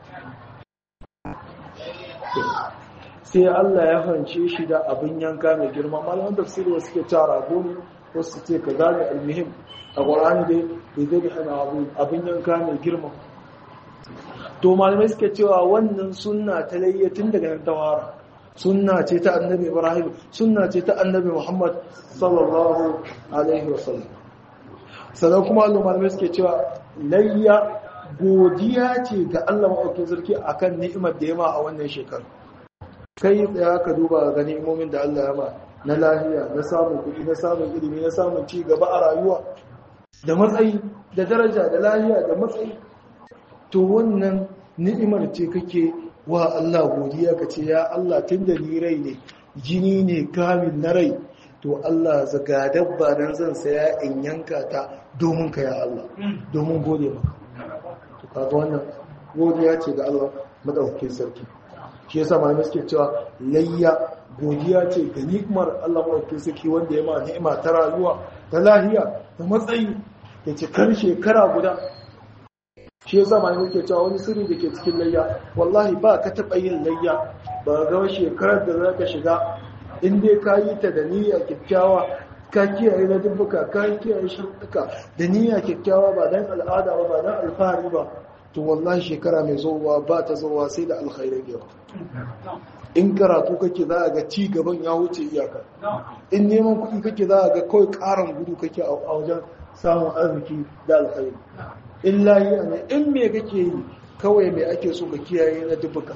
[SPEAKER 1] sai Allah ya fance shi da abin yanka mai girma malaman tafsiri wasu suke cewa rago ne wasu ce ka zaga almuhim a Qur'ani dai bai zai hana abin yanka mai girma to malamai suke cewa wannan sunna ta layyatin daga nan tawara sunna ce ta annabi Ibrahim sunna ce ta annabi Muhammad sallallahu alaihi wasallam sannan kuma malamai suke cewa layya godiya ce ga Allah maɗaukin sarki akan ni'imar da ya ma a wannan shekaru kai tsaya ka duba ga ni'imomin da Allah ya ma na lafiya na samun kuɗi na samun ilimi na samun ci gaba a rayuwa da matsayi da daraja da lafiya da matsayi to wannan ni'imar ce kake wa Allah godiya ka ce ya Allah tunda ni rai ne jini ne kamil na rai to Allah zaga dabba nan zan saya in yanka ta domin ka ya Allah domin gode maka kaga wannan godiya ce ga Allah madaukakin sarki shi yasa malamai suke cewa layya godiya ce ga ni'imar Allah madaukakin sarki wanda ya ma ni'ima ta rayuwa ta lahiya ta matsayi da cikar shekara guda shi yasa malamai suke cewa wani sirri da ke cikin layya wallahi ba ka taɓa yin layya ba ga shekarar da za ka shiga in dai ka yi ta da niyya kyakkyawa ka kiyaye na dubbuka ka kiyaye shirka da niyya kyakkyawa ba dan al'ada ba dan alfahari ba to wallahi shekara mai zowa ba ta zowa sai da alkhairai yawa in karatu kake za a ga ci gaban ya wuce iyaka in neman kuɗi kake za a ga kawai ƙaran gudu kake a wajen samun arziki da alkhairi in lahiya ne in me kake yi kawai me ake so ka kiyaye na dubbuka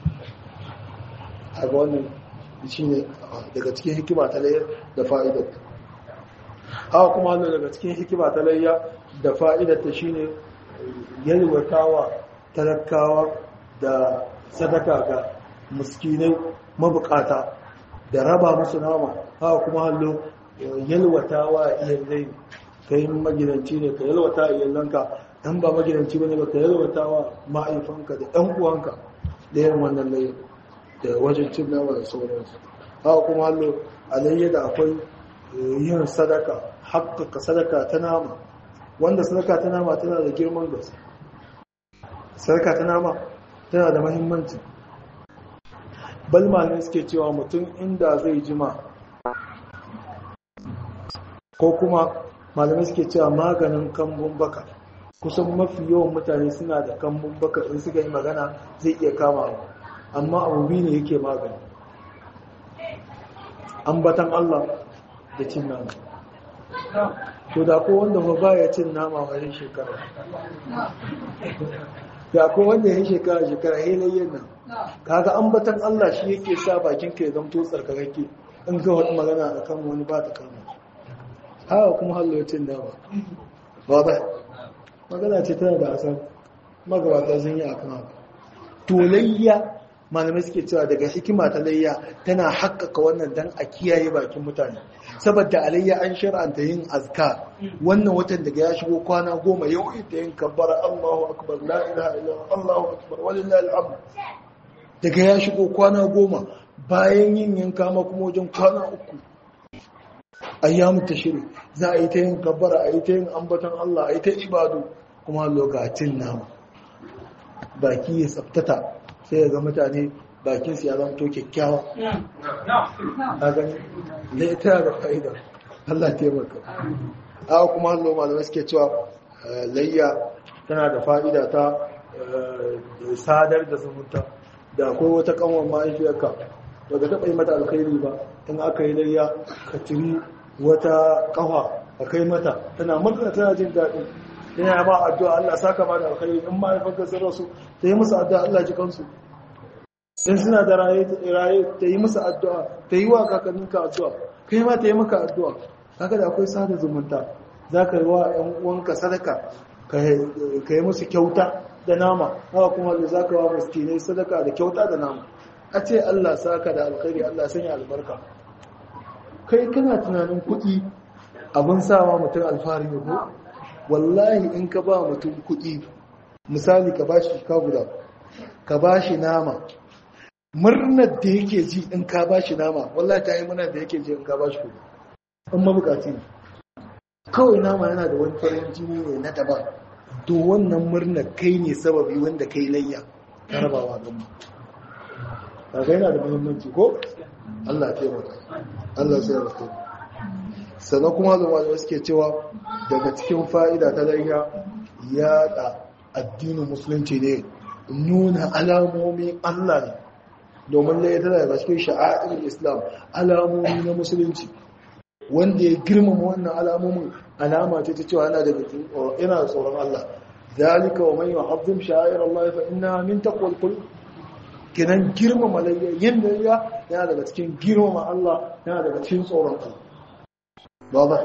[SPEAKER 1] a ga wannan shine daga cikin hikima ta layar da fa'idar haka kuma daga cikin hikima ta layya da fa'idarta shine yalwatawa talakawa da sadaka ga miskinai mabukata da raba musu nama haka kuma hallo yalwatawa iyalai kai magidanci ne ka yalwata iyalanka dan ba magidanci bane ba ka yalwatawa ma'aifanka da ɗan uwanka da yin wannan layya da wajen cin nama da sauransu haka kuma hallo alayya da akwai yin sadaka haƙƙaƙa sadaka ta nama wanda sadaka ta nama tana da girman gaske sadaka ta nama tana da mahimmanci balma ne suke cewa mutum inda zai jima ko kuma malamai suke cewa maganin kambun baka kusan mafi yawan mutane suna da kambun baka in suka yi magana zai iya kama amma abu biyu ne yake magani ambatan Allah da cin nama to da ko wanda ba ya cin nama wani shekara da ko wanda ya shekara hilayyen nan kaga ambatan Allah shi yake sa bakin ka ya zamto tsarkakake in ga wani magana akan wani ba ta kama haka kuma hallo cin nama ba ba magana ce tana da asar magabata sun yi akan haka to layya malamai suke cewa daga hikima ta layya tana haƙƙaƙa wannan dan a kiyaye bakin mutane saboda alayya an shar'anta yin azkar wannan watan daga ya shigo kwana 10 yau ita yin kabbara Allahu akbar la ilaha illallah Allahu akbar walillahi alhamd daga ya shigo kwana 10 bayan yin yanka ma kuma wajen kwana 3 ayyamu tashrik za a yi ta yin kabbara a yi ta yin ambaton Allah a yi ta ibadu kuma lokacin nama baki ya tsaftata sai ya ga mutane bakinsu ya zama to kyakkyawa a gani da ita da fa'ida Allah taimaka a kuma hallo malamai suke cewa layya tana da fa'ida ta sadar da zumunta da akwai wata kanwan mahaifiyarka daga taɓa yi mata alkhairi ba in aka yi layya ka ciri wata kafa a kai mata tana murna tana jin daɗi yana ma addu'a Allah saka ma da alkhairi in mahaifarka sun rasu ta yi musu addu'a Allah ji kansu in suna da raye ta yi musu addu'a ta yi wa kakanninka addu'a kai ma ta yi maka addu'a haka da akwai sada zumunta za ka yi wa ‘yan uwanka sadaka ka yi musu kyauta da nama haka kuma da za ka wa miskinai sadaka da kyauta da nama a ce Allah saka da alkhairi Allah sanya albarka kai kana tunanin kuɗi abin sawa mutum alfahari ne ko wallahi in ka ba mutum kuɗi misali ka ba shi ka guda ka ba shi nama murnar da yake ji in ka ba shi nama wallahi ta yi murnar da yake ji in ka ba shi kuɗi in mabukaci ne kawai nama yana da wani farin jini ne na daban to wannan murnar kai ne sababi wanda kai layya ka rabawa don mu kaga yana da muhimmanci ko Allah ya taimaka Allah sai ya rasu sannan kuma zama da suke cewa daga cikin fa'ida ta layya yaɗa addinin musulunci ne nuna alamomin Allah ne domin layya tana daga cikin sha'a'ir islam alamomi na musulunci wanda ya girmama wannan alamomin alama ce ta cewa yana da tsoron Allah zalika wa man yu'azzim sha'air Allah fa inna min taqwal qulub kenan girmama layya yin layya yana daga cikin girmama Allah yana daga cikin tsoron Allah ba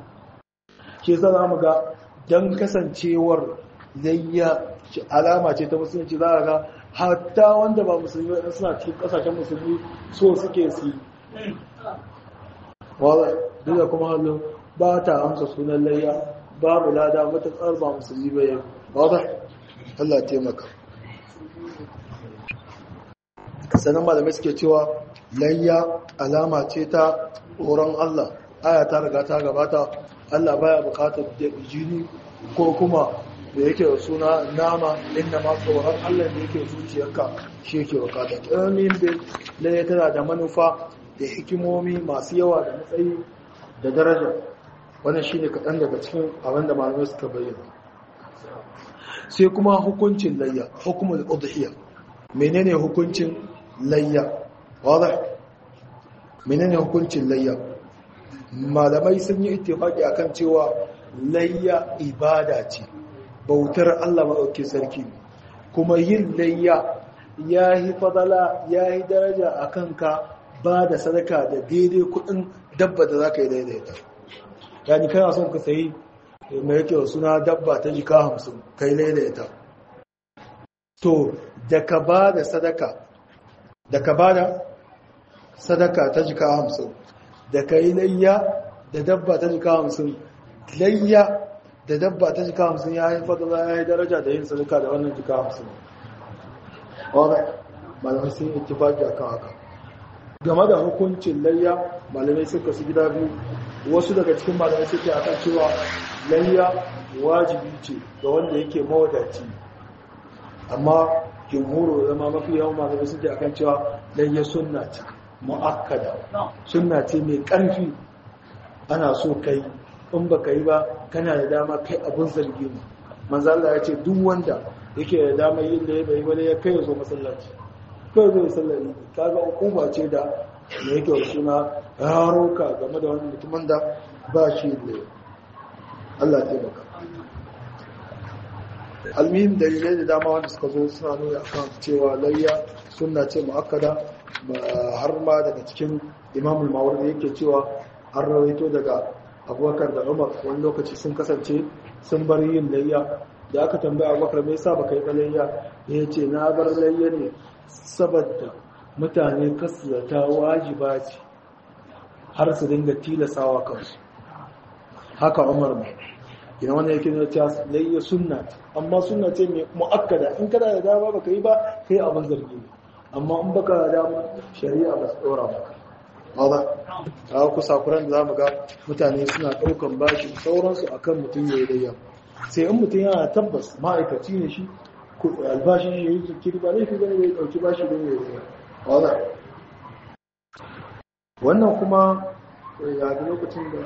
[SPEAKER 1] ke za mu ga don kasancewar layya alama ce ta musulunci za a ga hatta wanda ba musulmi ba suna cikin kasashen musulmi so suke su wadda duk da kuma halin ba ta amsa sunan layya babu lada matuƙar ba musulmi ba yau wadda Allah taimaka sanan malamai suke cewa layya alama ce ta tsoron Allah aya ta riga ta gabata Allah baya bukatar jini ko kuma da yake da suna nama inda ma tsoron Allah da yake zuciyarka shi yake bukata ƙarnin bin layya tana da manufa da hikimomi masu yawa da matsayi da daraja wannan shine kaɗan daga cikin abin da malamai suka bayyana sai kuma hukuncin layya hukumul udhiyya menene hukuncin layya wadah menene hukuncin layya malamai sun yi ittifaki akan cewa layya ibada ce bautar Allah madaukakin sarki kuma yin layya yayi fadala yayi daraja akan ka ba da sadaka da daidai kudin dabba da zaka yi daidaita yani kana son ka sayi mai yake suna dabba ta jika 50 kai daidaita to da ka ba da sadaka ta jika 50 da ka yi layya da dabba ta jika 50 layya da dabba ta jika 50 ya yi fadala ya yi daraja da yin sadaka da wannan jika 50 wadda malamai sun yi ittifaki a kan haka game da hukuncin layya malamai suka su gida biyu wasu daga cikin malamai suke akan cewa layya wajibi ce ga wanda yake mawadaci amma jumhuru zama mafi yawan malamai suke akan cewa layya sunna ce mu'akkada sunna ce mai ƙarfi ana so kai in ba ka yi ba kana da dama kai abin zargi ne manzo Allah ya ce duk wanda yake da dama yin da ya bai wani ya kai zo masallaci kai zo masallaci kaga hukuma ce da me yake wa suna yaroka game da wani mutumin da ba shi da Allah ya taimaka almihim dalilai da dama wanda suka zo suna nuna akan cewa layya sunna ce mu'akkada har ma daga cikin imamul mawardi yake cewa an rawaito daga abubakar da umar wani lokaci sun kasance sun bar yin layya da aka tambaya abubakar mai sa baka yi ba layya ya ce na bar layya ne saboda mutane kasulata wajiba ce har su dinga tilasawa kansu haka umar mai ina wannan yake nuna cewa layya sunna amma sunna ce mai mu'akkada in kana da dama baka yi ba kai abin zargi ne amma in baka da dama shari'a ba su dora maka wadda a kusa kuran da za mu ga mutane suna ɗaukan bashi sauransu akan mutum ya yi layya sai in mutum yana tabbas ma'aikaci ne shi albashin ya yi zikiri ba laifi bane bai ɗauki bashi don ya yi layya wadda wannan kuma ya ga lokacin da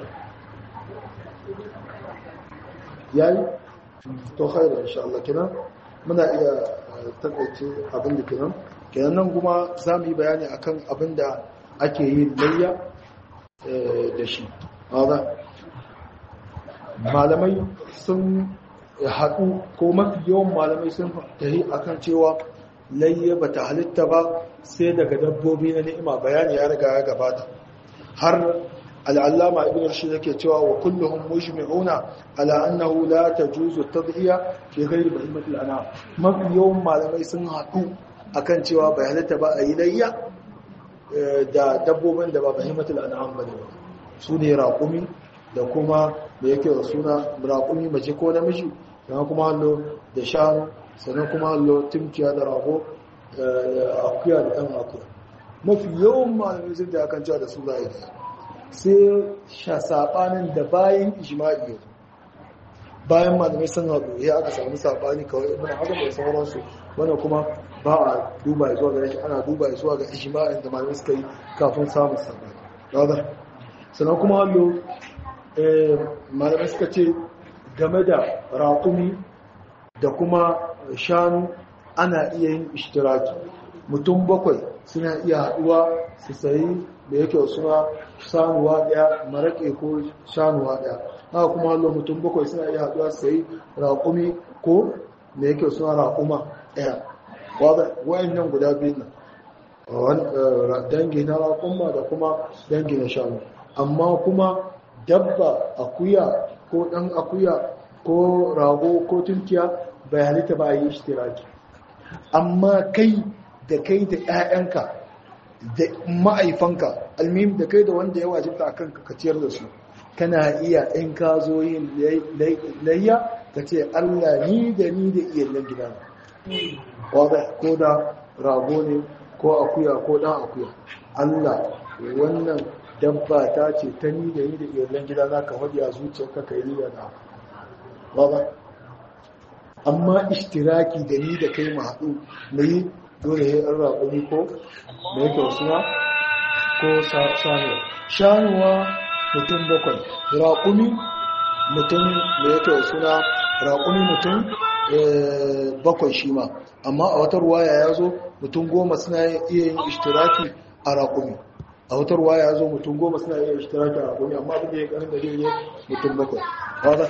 [SPEAKER 1] ya yi to khairu insha Allah kenan muna iya takaice abin da kenan nan kuma za mu yi bayani akan abin da ake yin layya da shi malamai sun haɗu ko mafi yawan malamai sun tafi akan cewa layya ba ta halitta ba sai daga dabbobi na ni'ima bayani ya riga ya gabata har al'allama ibn rashid yake cewa wa kulluhum mujmi'una ala annahu la tajuzu tadhiya fi ghairi bahimatil an'am mafi yawan malamai sun haɗu akan cewa bai halitta ba a yi layya da dabbobin da ba bahimatil an'am bane ba su ne raƙumi da kuma da yake da suna raƙumi mace ko namiji sannan kuma hallo da shanu sannan kuma hallo timkiya da rago akuya da ɗan akuya mafi yawan malamai sun da akan cewa da su za a yi sai saɓanin da bayan ijma'i yanzu bayan malamai sun haɗu ya aka samu saɓani kawai ibn hazm da sauransu wannan kuma ba a duba zuwa ga shi ana duba zuwa ga ijma'in da malamai suka yi kafin samun saɓani sannan kuma hallo malamai suka ce game da raƙumi da kuma shanu ana iya yin ishtiraki mutum 7 suna iya haɗuwa su sayi da yake suna sanuwa ɗaya maraƙe ko shanuwa ɗaya haka kuma hallo mutum 7 suna iya haɗuwa su sayi raƙumi ko da yake suna raƙuma ɗaya wa'annan guda biyu nan dangi na raƙuma da kuma dangi na shanu amma kuma dabba akuya ko ɗan akuya ko rago ko tunkiya bai halitta ba a yi ishtiraki amma kai da 'ya'yanka da ma'aifanka almim da kai da wanda ya wajibta a kanka ka ciyar da su kana iya in ka zo yin layya ka ce Allah ni da iyalan gida ko da rago ne ko akuya ko ɗan akuya Allah wannan dabba ta ce ta ni da iyalan gida na ka waje a zuciyarka ka yi niyya da ba amma ishtiraki da ni da kai mu haɗu na yi dole ya yi raƙumi ko da yake wasu na ko shanuwa mutum 7 raƙumi mutum da yake wasu na raƙumi mutum 7 shi ma amma a wata ruwaya ya zo mutum 10 suna iya yin ishtiraki a raƙumi a wata ruwaya ya zo mutum 10 suna iya yin ishtiraki a raƙumi amma abin da ya ƙarin da ne mutum 7 wadda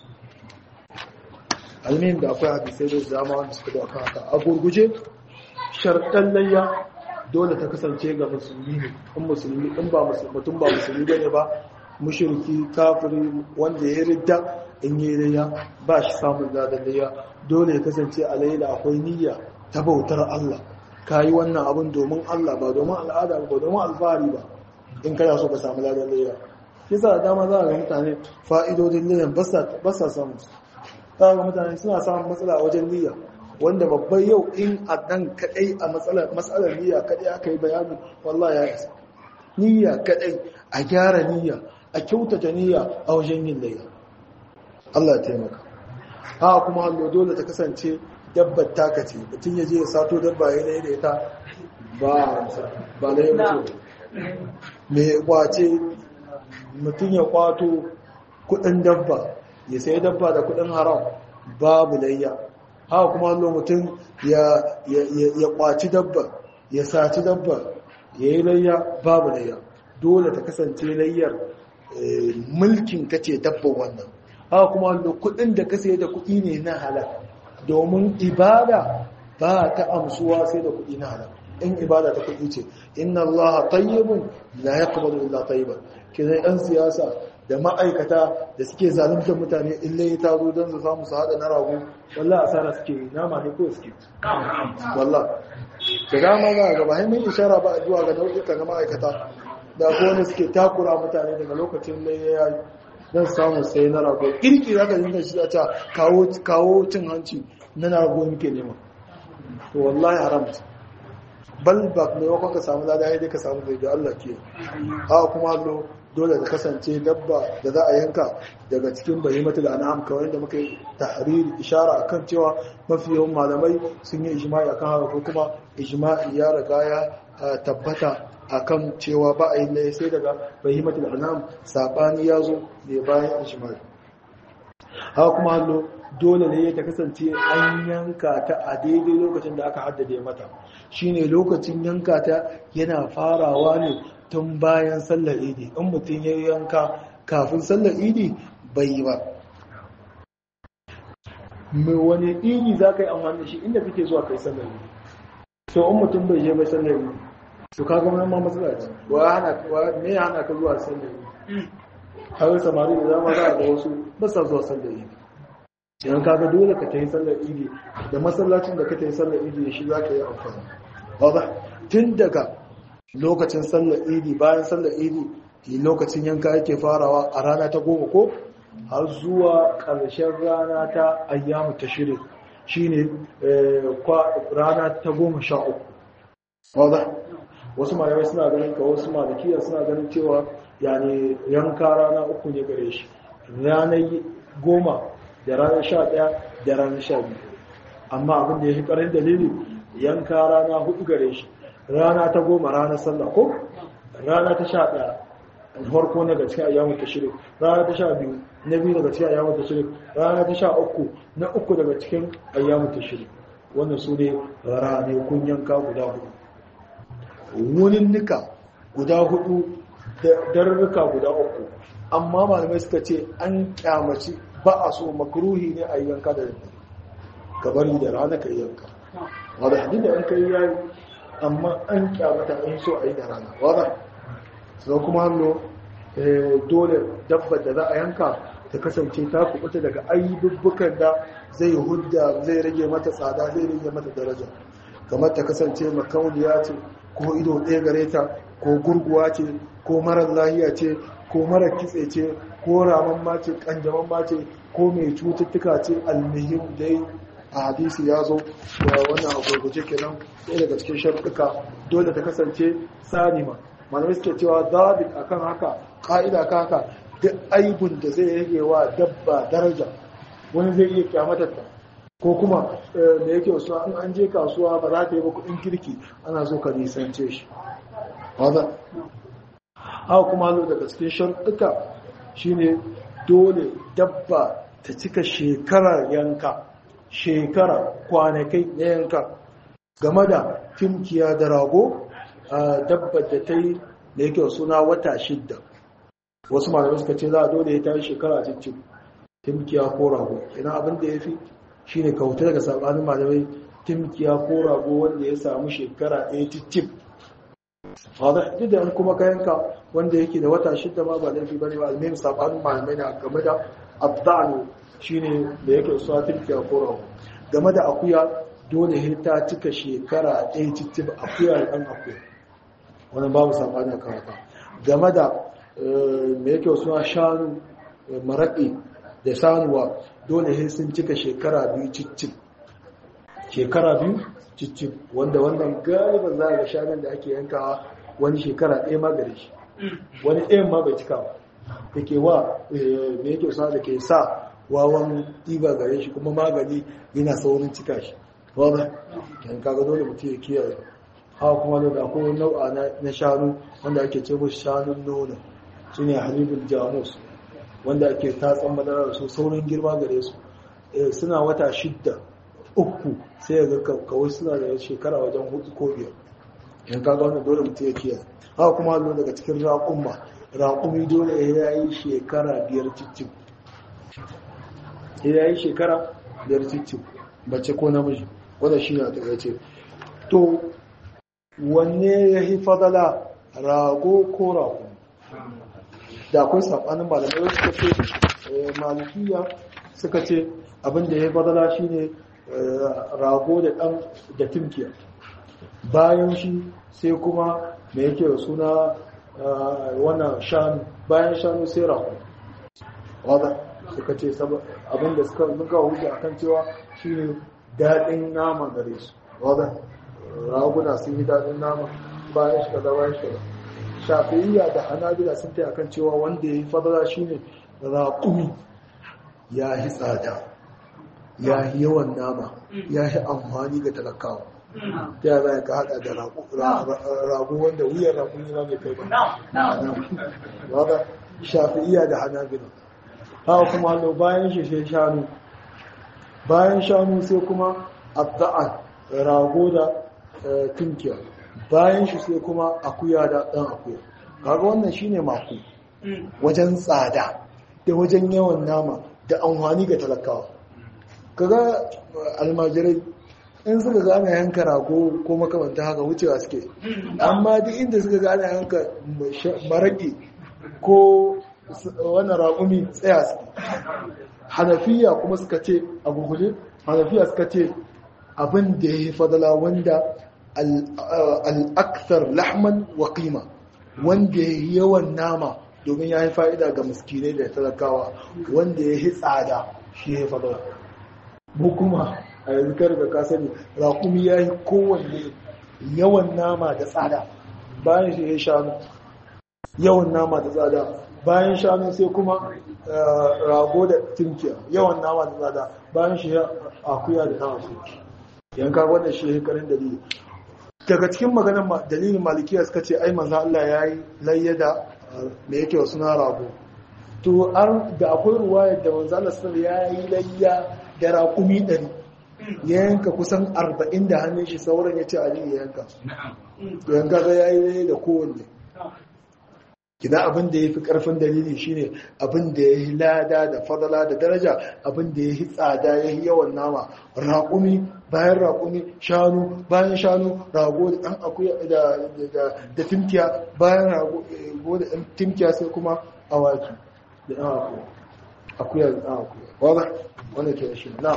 [SPEAKER 1] almin da akwai hadisai da zama wanda suka da haka a gurguje sharɗan layya dole ta kasance ga musulmi ne in musulmi in ba mutum ba musulmi bane ba mushriki kafiri wanda ya ridda in yi layya ba shi samun ladan layya dole ya kasance a layla akwai niyya ta bautar Allah kayi wannan abin domin Allah ba domin al'ada ba domin alfahari ba in kana so ka samu ladan layya kisa da dama za a ga mutane fa'idodin layyan ba sa samu za ga mutane suna samun matsala a wajen niyya wanda babban yau in a dan kadai a matsalar niyya kadai aka yi bayani wallahi ya isa niyya kadai a gyara niyya a kyautata niyya a wajen yin layya Allah ya taimaka ha kuma hallo dole ta kasance dabbar taka ce mutum ya je ya sato dabba ya da ita ba da ya mutu me kwace mutum ya kwato kudin dabba ya sayi dabba da kudin haram babu layya haka kuma hallo mutum ya kwaci dabba ya saci dabba ya yi layya babu layya dole ta kasance layyar mulkin kace dabban wannan haka kuma hallo kudin da ka sayi da kudi ne na halal domin ibada ba ta amsuwa sai da kudi na halal in ibada ta kudi ce inna allaha tayyibun la yaqbalu illa tayyiban kidan yan siyasa da ma'aikata da suke zaluntar mutane illa ya tazo don su samu su hada na rago wallahi asara suke nama ne ko suke wallahi da dama za ga ba mai ishara ba zuwa ga nau'ika na ma'aikata da gona suke takura mutane daga lokacin da ya yi don samu sai na rago kirki zaka dinga shi a ta kawo cin hanci na rago muke nema to wallahi haramta bal ba mai wakon ka samu lada dai ka samu zai da Allah ke haka kuma hallo dole da kasance dabba da za a yanka daga cikin bahimatul an'am kawai da muka yi tahriri ishara akan cewa mafi yawan malamai sun yi ijma'i akan haka ko kuma ijma'i ya riga ya tabbata akan cewa ba a yi ne sai daga bahimatul an'am sabani ya zo ne bayan ijma'i haka kuma hallo dole ne ta kasance an yanka ta a daidai lokacin da aka haddade mata shine lokacin yanka ta yana farawa ne tun bayan sallar idi in mutum ya yanka kafin sallar idi bai yi ba mai wani idi za ka yi amfani da shi inda kake zuwa kai sallar idi so in mutum bai je bai sallar idi to ka gama ma matsala ce me ya hana ka zuwa sallar idi har samari da zama za a ga wasu ba sa zuwa sallar idi idan kaga dole ka tayi sallar idi da masallacin da ka tayi sallar idi da shi za ka yi amfani ba tun daga lokacin sallar idi bayan sallar idi lokacin yanka yake farawa a rana ta 10 ko har zuwa ƙarshen rana ta ayyamu tashrik shine rana ta 13 wadda wasu malamai suna ganin ka wasu malikiya suna ganin cewa yani yanka rana 3 ne gare shi ranar 10 da ranar 11 da ranar 12 amma abin da ya fi ƙarin dalili yanka rana 4 gare shi rana ta 10 ranar sallah ko rana ta 11 farko na cikin ayyamu tashrik rana ta 12 na biyu daga cikin ayyamu tashrik rana ta 13 na uku daga cikin ayyamu tashrik wannan su ne ranakun yanka guda 4 wunin nika guda 4 da darurruka guda 3 amma malamai suka ce an kyamaci ba a so makruhi ne a yanka da gabari da rana ka yanka wadda hadin da an kai yayi amma an kyamata an so a yi da rana wadda sau kuma hannu dole dabbar da za a yanka ta kasance ta kubuta daga ayyubbukan da zai hudda zai rage mata tsada zai rage mata daraja kamar ta kasance makauniya ce ko ido ɗaya gare ta ko gurguwa ce ko marar lahiya ce ko marar kitse ce ko raman mace kanjaman mace ko mai cututtuka ce almihim dai a hadisi ya zo da wannan agurguje kenan ɗaya daga cikin sharɗuka dole ta kasance salima malamai suke cewa zabit akan haka ƙa'ida kan haka duk aibun da zai rage wa dabba daraja wani zai iya kyamatarta ko kuma da yake wasu an je kasuwa ba za ta yi ba kuɗin kirki ana so ka nisance shi haka kuma halu daga cikin sharɗuka shine dole dabba ta cika shekarar yanka shekara kwanakai na yanka game da timkiya da rago dabbar da ta yi da yake suna wata 6 wasu malamai suka ce za a dole ya ta yi shekara cikin timkiya ko rago ina abin da ya fi shi ne kauta daga sabanin malamai timkiya ko rago wanda ya samu shekara ɗaya cikin wadda duk da kuma ka yanka wanda yake da wata 6 ma ba laifi ba ne ba almihim sabanin malamai na game da abdanu shine da yake suna timkiya ko rago game da akuya dole ta cika shekara ɗaya cikin akuya da ɗan akuya wani babu saɓani a kawata game da mai yake suna shanu maraƙi da sanuwa dole sun cika shekara 2 cikin shekara 2 cikin wanda wannan galiban za a ga shanun da ake yankawa wani shekara ɗaya ma gare shi wani ɗayan ma bai cika ba da ke wa mai yake suna da ke sa wawan ɗiba gare shi kuma magani yana saurin cika shi wadda yan kaga dole mutum ya kiyaye haka kuma da akwai nau'a na shanu wanda ake ce musu shanun nono su ne halibul jamus wanda ake tatsan madara da su saurin girma gare su suna wata 6 3 sai ya ga kawai suna da shekara wajen 4 ko 5 yan kaga wannan dole mutum ya kiyaye haka kuma hallo daga cikin raƙumma raƙumi dole ya yi shekara 5 cikin ya yi shekara 5 cikin bace ko namiji wanda shi na ta ce to wanne ya yi fadala rago ko rago da akwai saɓanin malamai suka ce malikiya suka ce abinda ya yi fadala shi ne rago da ɗan da timkiya bayan shi sai kuma mai yake da suna wannan shanu bayan shanu sai rago wadda suka ce abinda suka nuka hujja akan cewa shi ne daɗin nama gare su wadda raguna sun yi daɗin nama bayan shi kaza bayan shi kaza. Shafi'iyya da Hanabila sun ta akan cewa wanda ya yi fadala shine raƙumi ya yi tsada, ya yi yawan nama, ya yi amfani ga talakawa. Ya za ka haɗa da rago wanda wuyan raƙumi na mai kai ba. Ba Shafi'iyya da Hanabila. Haka kuma hannu bayan shi sai shanu. Bayan shanu sai kuma adda'an rago da tunkiya. Bayan shi sai kuma akuya da ɗan akuya. Kaga wannan shine mako wajen tsada da wajen yawan nama da amfani ga talakawa. Kaga almajirai in suka ga ana yanka rago ko makamanta haka wucewa suke, amma duk inda suka ga ana yanka maraƙi ko wannan raƙumi tsaya suke. Hanafiya kuma suka ce a gugule, Hanafiya suka ce abin da ya yi fadala wanda al'aksar lahman wa qima, wanda ya yi yawan nama domin ya yi fa'ida ga miskinai da talakawa, wanda ya yi tsada shi ya yi fadala. Mu kuma a yanzu kar da ka sani raƙumi ya yi kowanne yawan nama da tsada, bayan shi ya shanu yawan nama da tsada, bayan shanu sai kuma rago da tinkiya yawan nama da tsada, bayan shi ya akuya da nama su yanka. Wannan shi ya yi karin dalili. Daga cikin maganar dalilin malikiya suka ce ai manzo Allah ya yi layya da me yake wasu na rago. To da akwai ruwayar da manzo Allah sallallahu ya yi layya da raƙumi 100, ya yanka kusan 40 da hannun shi, sauran ya ce Ali ya yanka. To yanka ga yayi layya da kowanne. Kina abin da yafi karfin dalili shine abin da yayi lada da fadala da daraja, abin da yayi tsada yayi yawan nama, raƙumi bayan raƙumi, shanu bayan shanu, rago da dan akuya da timkiya bayan rago da dan timkiya, sai kuma awaki da dan akuya da dan akuya. Wala wannan ke shi na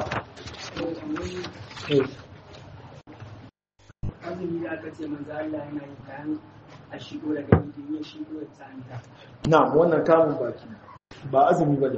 [SPEAKER 2] azumi da aka ce manzo Allah yana yin kayan a shigo daga idin ya shigo da tsanta.
[SPEAKER 1] Na wannan kamun baki ba azumi bane.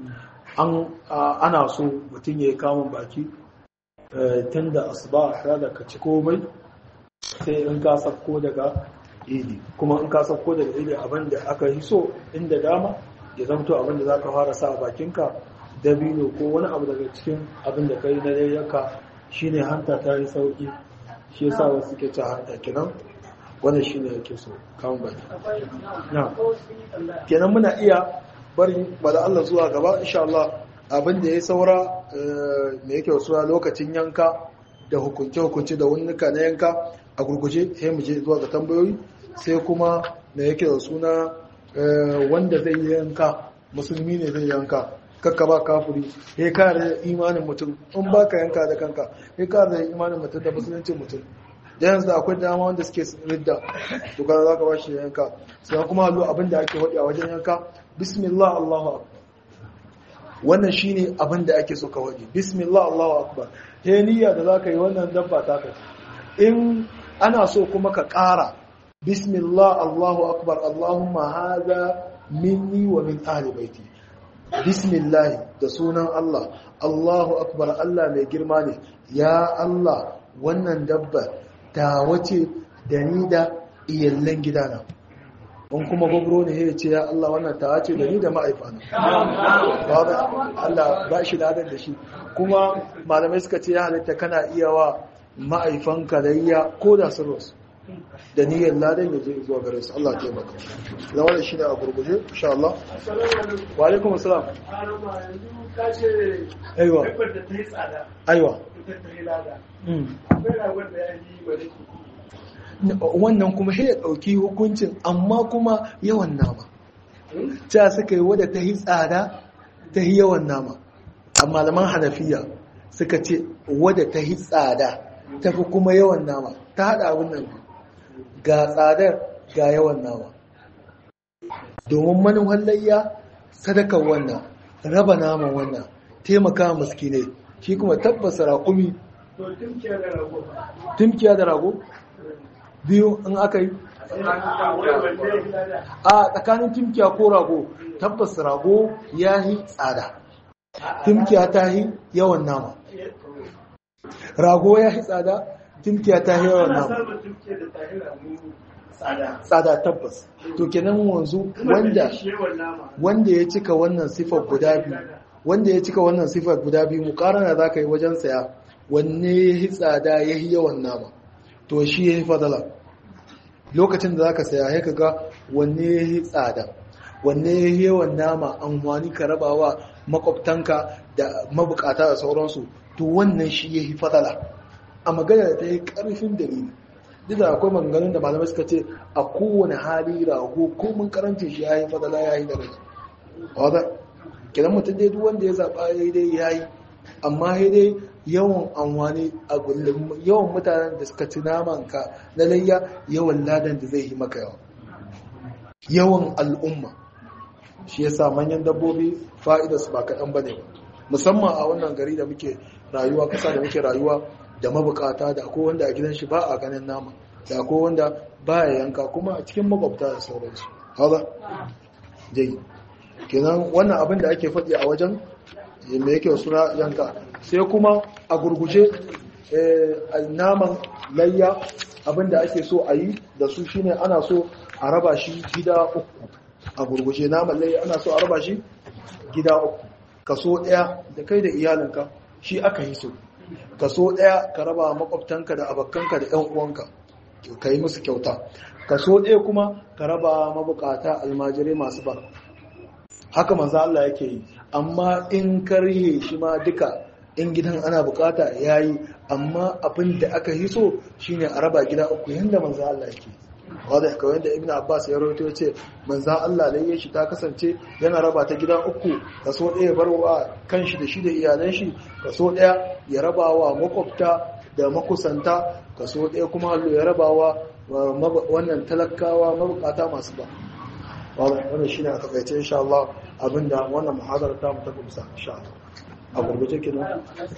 [SPEAKER 1] Ana so mutum ya yi kamun baki tun da asuba da ka ci komai sai in ka sako daga idi. Kuma in ka sako daga idi abin da aka yi so inda dama ya zamto abin da za ka fara sa a bakinka dabino ko wani abu daga cikin abin da ka yi na yayyaka shine hanta ta yi sauki. Shi yasa wasu ke ta hanta kenan. Wannan shine yake so kamun baki. Na kenan muna iya bari bada Allah zuwa gaba insha Allah abin da ya saura me yake wasu lokacin yanka da hukunce da wunnuka na yanka a gurguje sai mu je zuwa ga tambayoyi, sai kuma me yake da suna wanda zai yanka musulmi ne zai yanka, kakka ba kafiri, ya kare imanin mutum. In baka yanka da kanka ya kare imanin mutum da musuluncin mutum. Da yanzu da akwai dama wanda suke ridda, to kana zaka ba shi yanka. Sai kuma hallo abin da ake hodi a wajen yanka, bismillah Allahu akbar. Wannan shine abin da ake so ka hodi, bismillah Allahu akbar. He niyya da zaka yi wannan dabba ta kai. In ana so kuma ka ƙara bismillah Allahu akbar, Allahumma hadha minni wa min ahli baiti. Bismillah da sunan Allah, Allahu akbar, Allah mai girma ne. Ya Allah, wannan dabba ta wace da ni da iyallen gidana. In kuma gwagro ne ya ce ya Allah wannan ta wace da ni da ma'aifana. Allah ba shi ladan da shi. Kuma malamai suka ce ya halitta kana iya wa ma'aifanka layya ko da sun rasu, da niyyar ladan ya je zuwa gare su. Allah ya taimaka. Na wannan shine a gurguje insha Allah. Wa alaikum assalam. Aiwa. Aiwa. Wannan kuma sai ya dauki hukuncin amma kuma yawan nama. Ta suka yi wadda ta yi tsada ta yi yawan nama. Amma malaman Hanafiya suka ce wadda ta yi tsada ta fi kuma yawan nama. Ta hada abin nan ga tsadar ga yawan nama. Domin manuhan layya sadakar wannan, raba naman wannan, taimaka miskinai, shi kuma tabbasa raƙumi. Tumkiya da rago biyu in aka yi a tsakanin tumkiya ko rago, tabbasa rago ya yi tsada, tumkiya ta yi yawan nama. Rago ya yi tsada, timkiya ta yi yawan nama tsada tabbas. To kenan wanzu wanda ya cika wannan sifar guda biyu mukarana za ka yi wajen saya wanne ya yi tsada ya yi yawan nama to shi ya yi fadala. Lokacin da za ka saya ya ga wanne ya yi tsada wanne ya yi yawan nama amfani ka rabawa makwabtanka da mabukata da sauransu, to wannan shi ya yi fadala a magana da ta yi ƙarfin dalili. Duk da akwai maganganun da malamai suka ce a kowane hali rago ko mun karancin shi ya yi fadala ya yi daraja. Wadda kiran mutum dai duk wanda ya zaɓa ya dai ya yi, amma ya dai yawan amfani a gullum yawan mutanen da suka ci naman ka na layya yawan ladan da zai yi maka yawan al'umma. Shi yasa manyan dabbobi fa'idarsu ba kaɗan ba ne, musamman a wannan gari da muke rayuwa, ƙasa da muke rayuwa da mabukata, da akwai wanda a gidan shi ba a ganin nama, da akwai wanda ba ya yanka kuma a cikin makwabta da sauransu. Haza dai kenan wannan abin da ake faɗi a wajen me yake suna yanka. Sai kuma a gurguje naman layya abin da ake so a yi da su shine ana so a raba shi gida uku. A gurguje naman layya ana so a raba shi gida uku, kaso ɗaya da kai da iyalinka shi aka yi so, kaso ɗaya ka raba makwabtanka da abokanka da ƴan uwanka ka yi musu kyauta, kaso ɗaya kuma ka raba mabukata almajirai masu bara. Haka manzo Allah yake yi, amma in karye shi ma duka in gidan ana bukata yayi, amma abin da aka yi so shine a raba gida uku yanda manzo Allah yake. Wadda kawai da Ibn Abbas ya rawaito yace manzo Allah laye shi ta kasance yana raba ta gida uku, kaso ɗaya barwa kanshi da shi da iyalan shi, kaso ɗaya ya raba wa makwabta da makusanta, kaso ɗaya kuma ya raba wa wannan talakawa mabukata masu ba. Wannan shine a takaice insha Allah abinda wannan muhadara ta mu ta kumsa insha Allah. A gurguje kenan.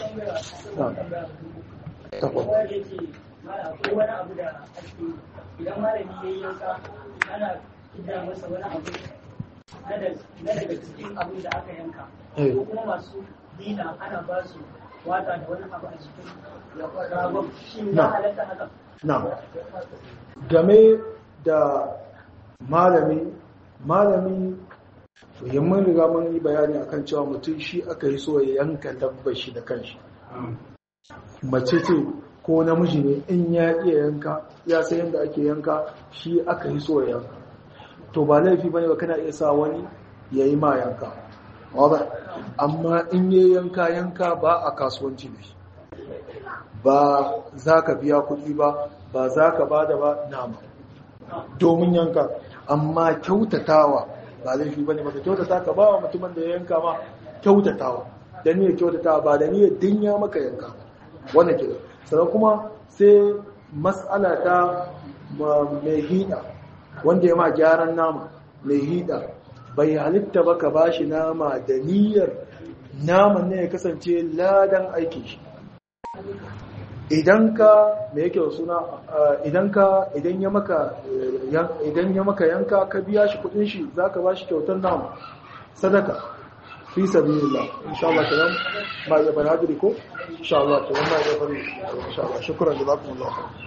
[SPEAKER 2] Wani abu da ake idan malami ya yi yanka ana kida masa wani abu na daga cikin abin da aka yanka, ko kuma masu dina ana ba su wata da wani abu a cikin ragon, shi ya halatta haka?
[SPEAKER 1] Na game da malami yamman riga mun yi bayani akan cewa mutum shi aka yi so ya yanka dabbar shi da kanshi. Mace ce ko namiji ne in ya iya yanka ya san yadda ake yanka shi aka yi so ya yanka, to ba laifi bane ba kana iya sa wani ya yi ma yanka. Amma in ya yanka ba a kasuwanci ne, ba za ka biya kuɗi ba za ka ba da ba nama domin yanka, amma kyautatawa ba laifi bane ba ka kyautata ka ba wa mutumin da ya yanka ma kyautatawa, da niyyar kyautatawa ba da niyyar dinya maka yanka wannan ke. Sannan kuma sai mas'ala ta mai hida wanda ya ma gyaran nama, mai hida bai halitta ba ka bashi nama da niyyar naman ne ya kasance ladan aikin shi. Idan ya maka yanka ka biya shi kudin shi zaka bashi kyautar nama sadaka fi sabilillah insha Allah. Kenan ba ya barhadiri ko insha Allah, kenan ba ya fari insha Allah. Shukran jazakumullah.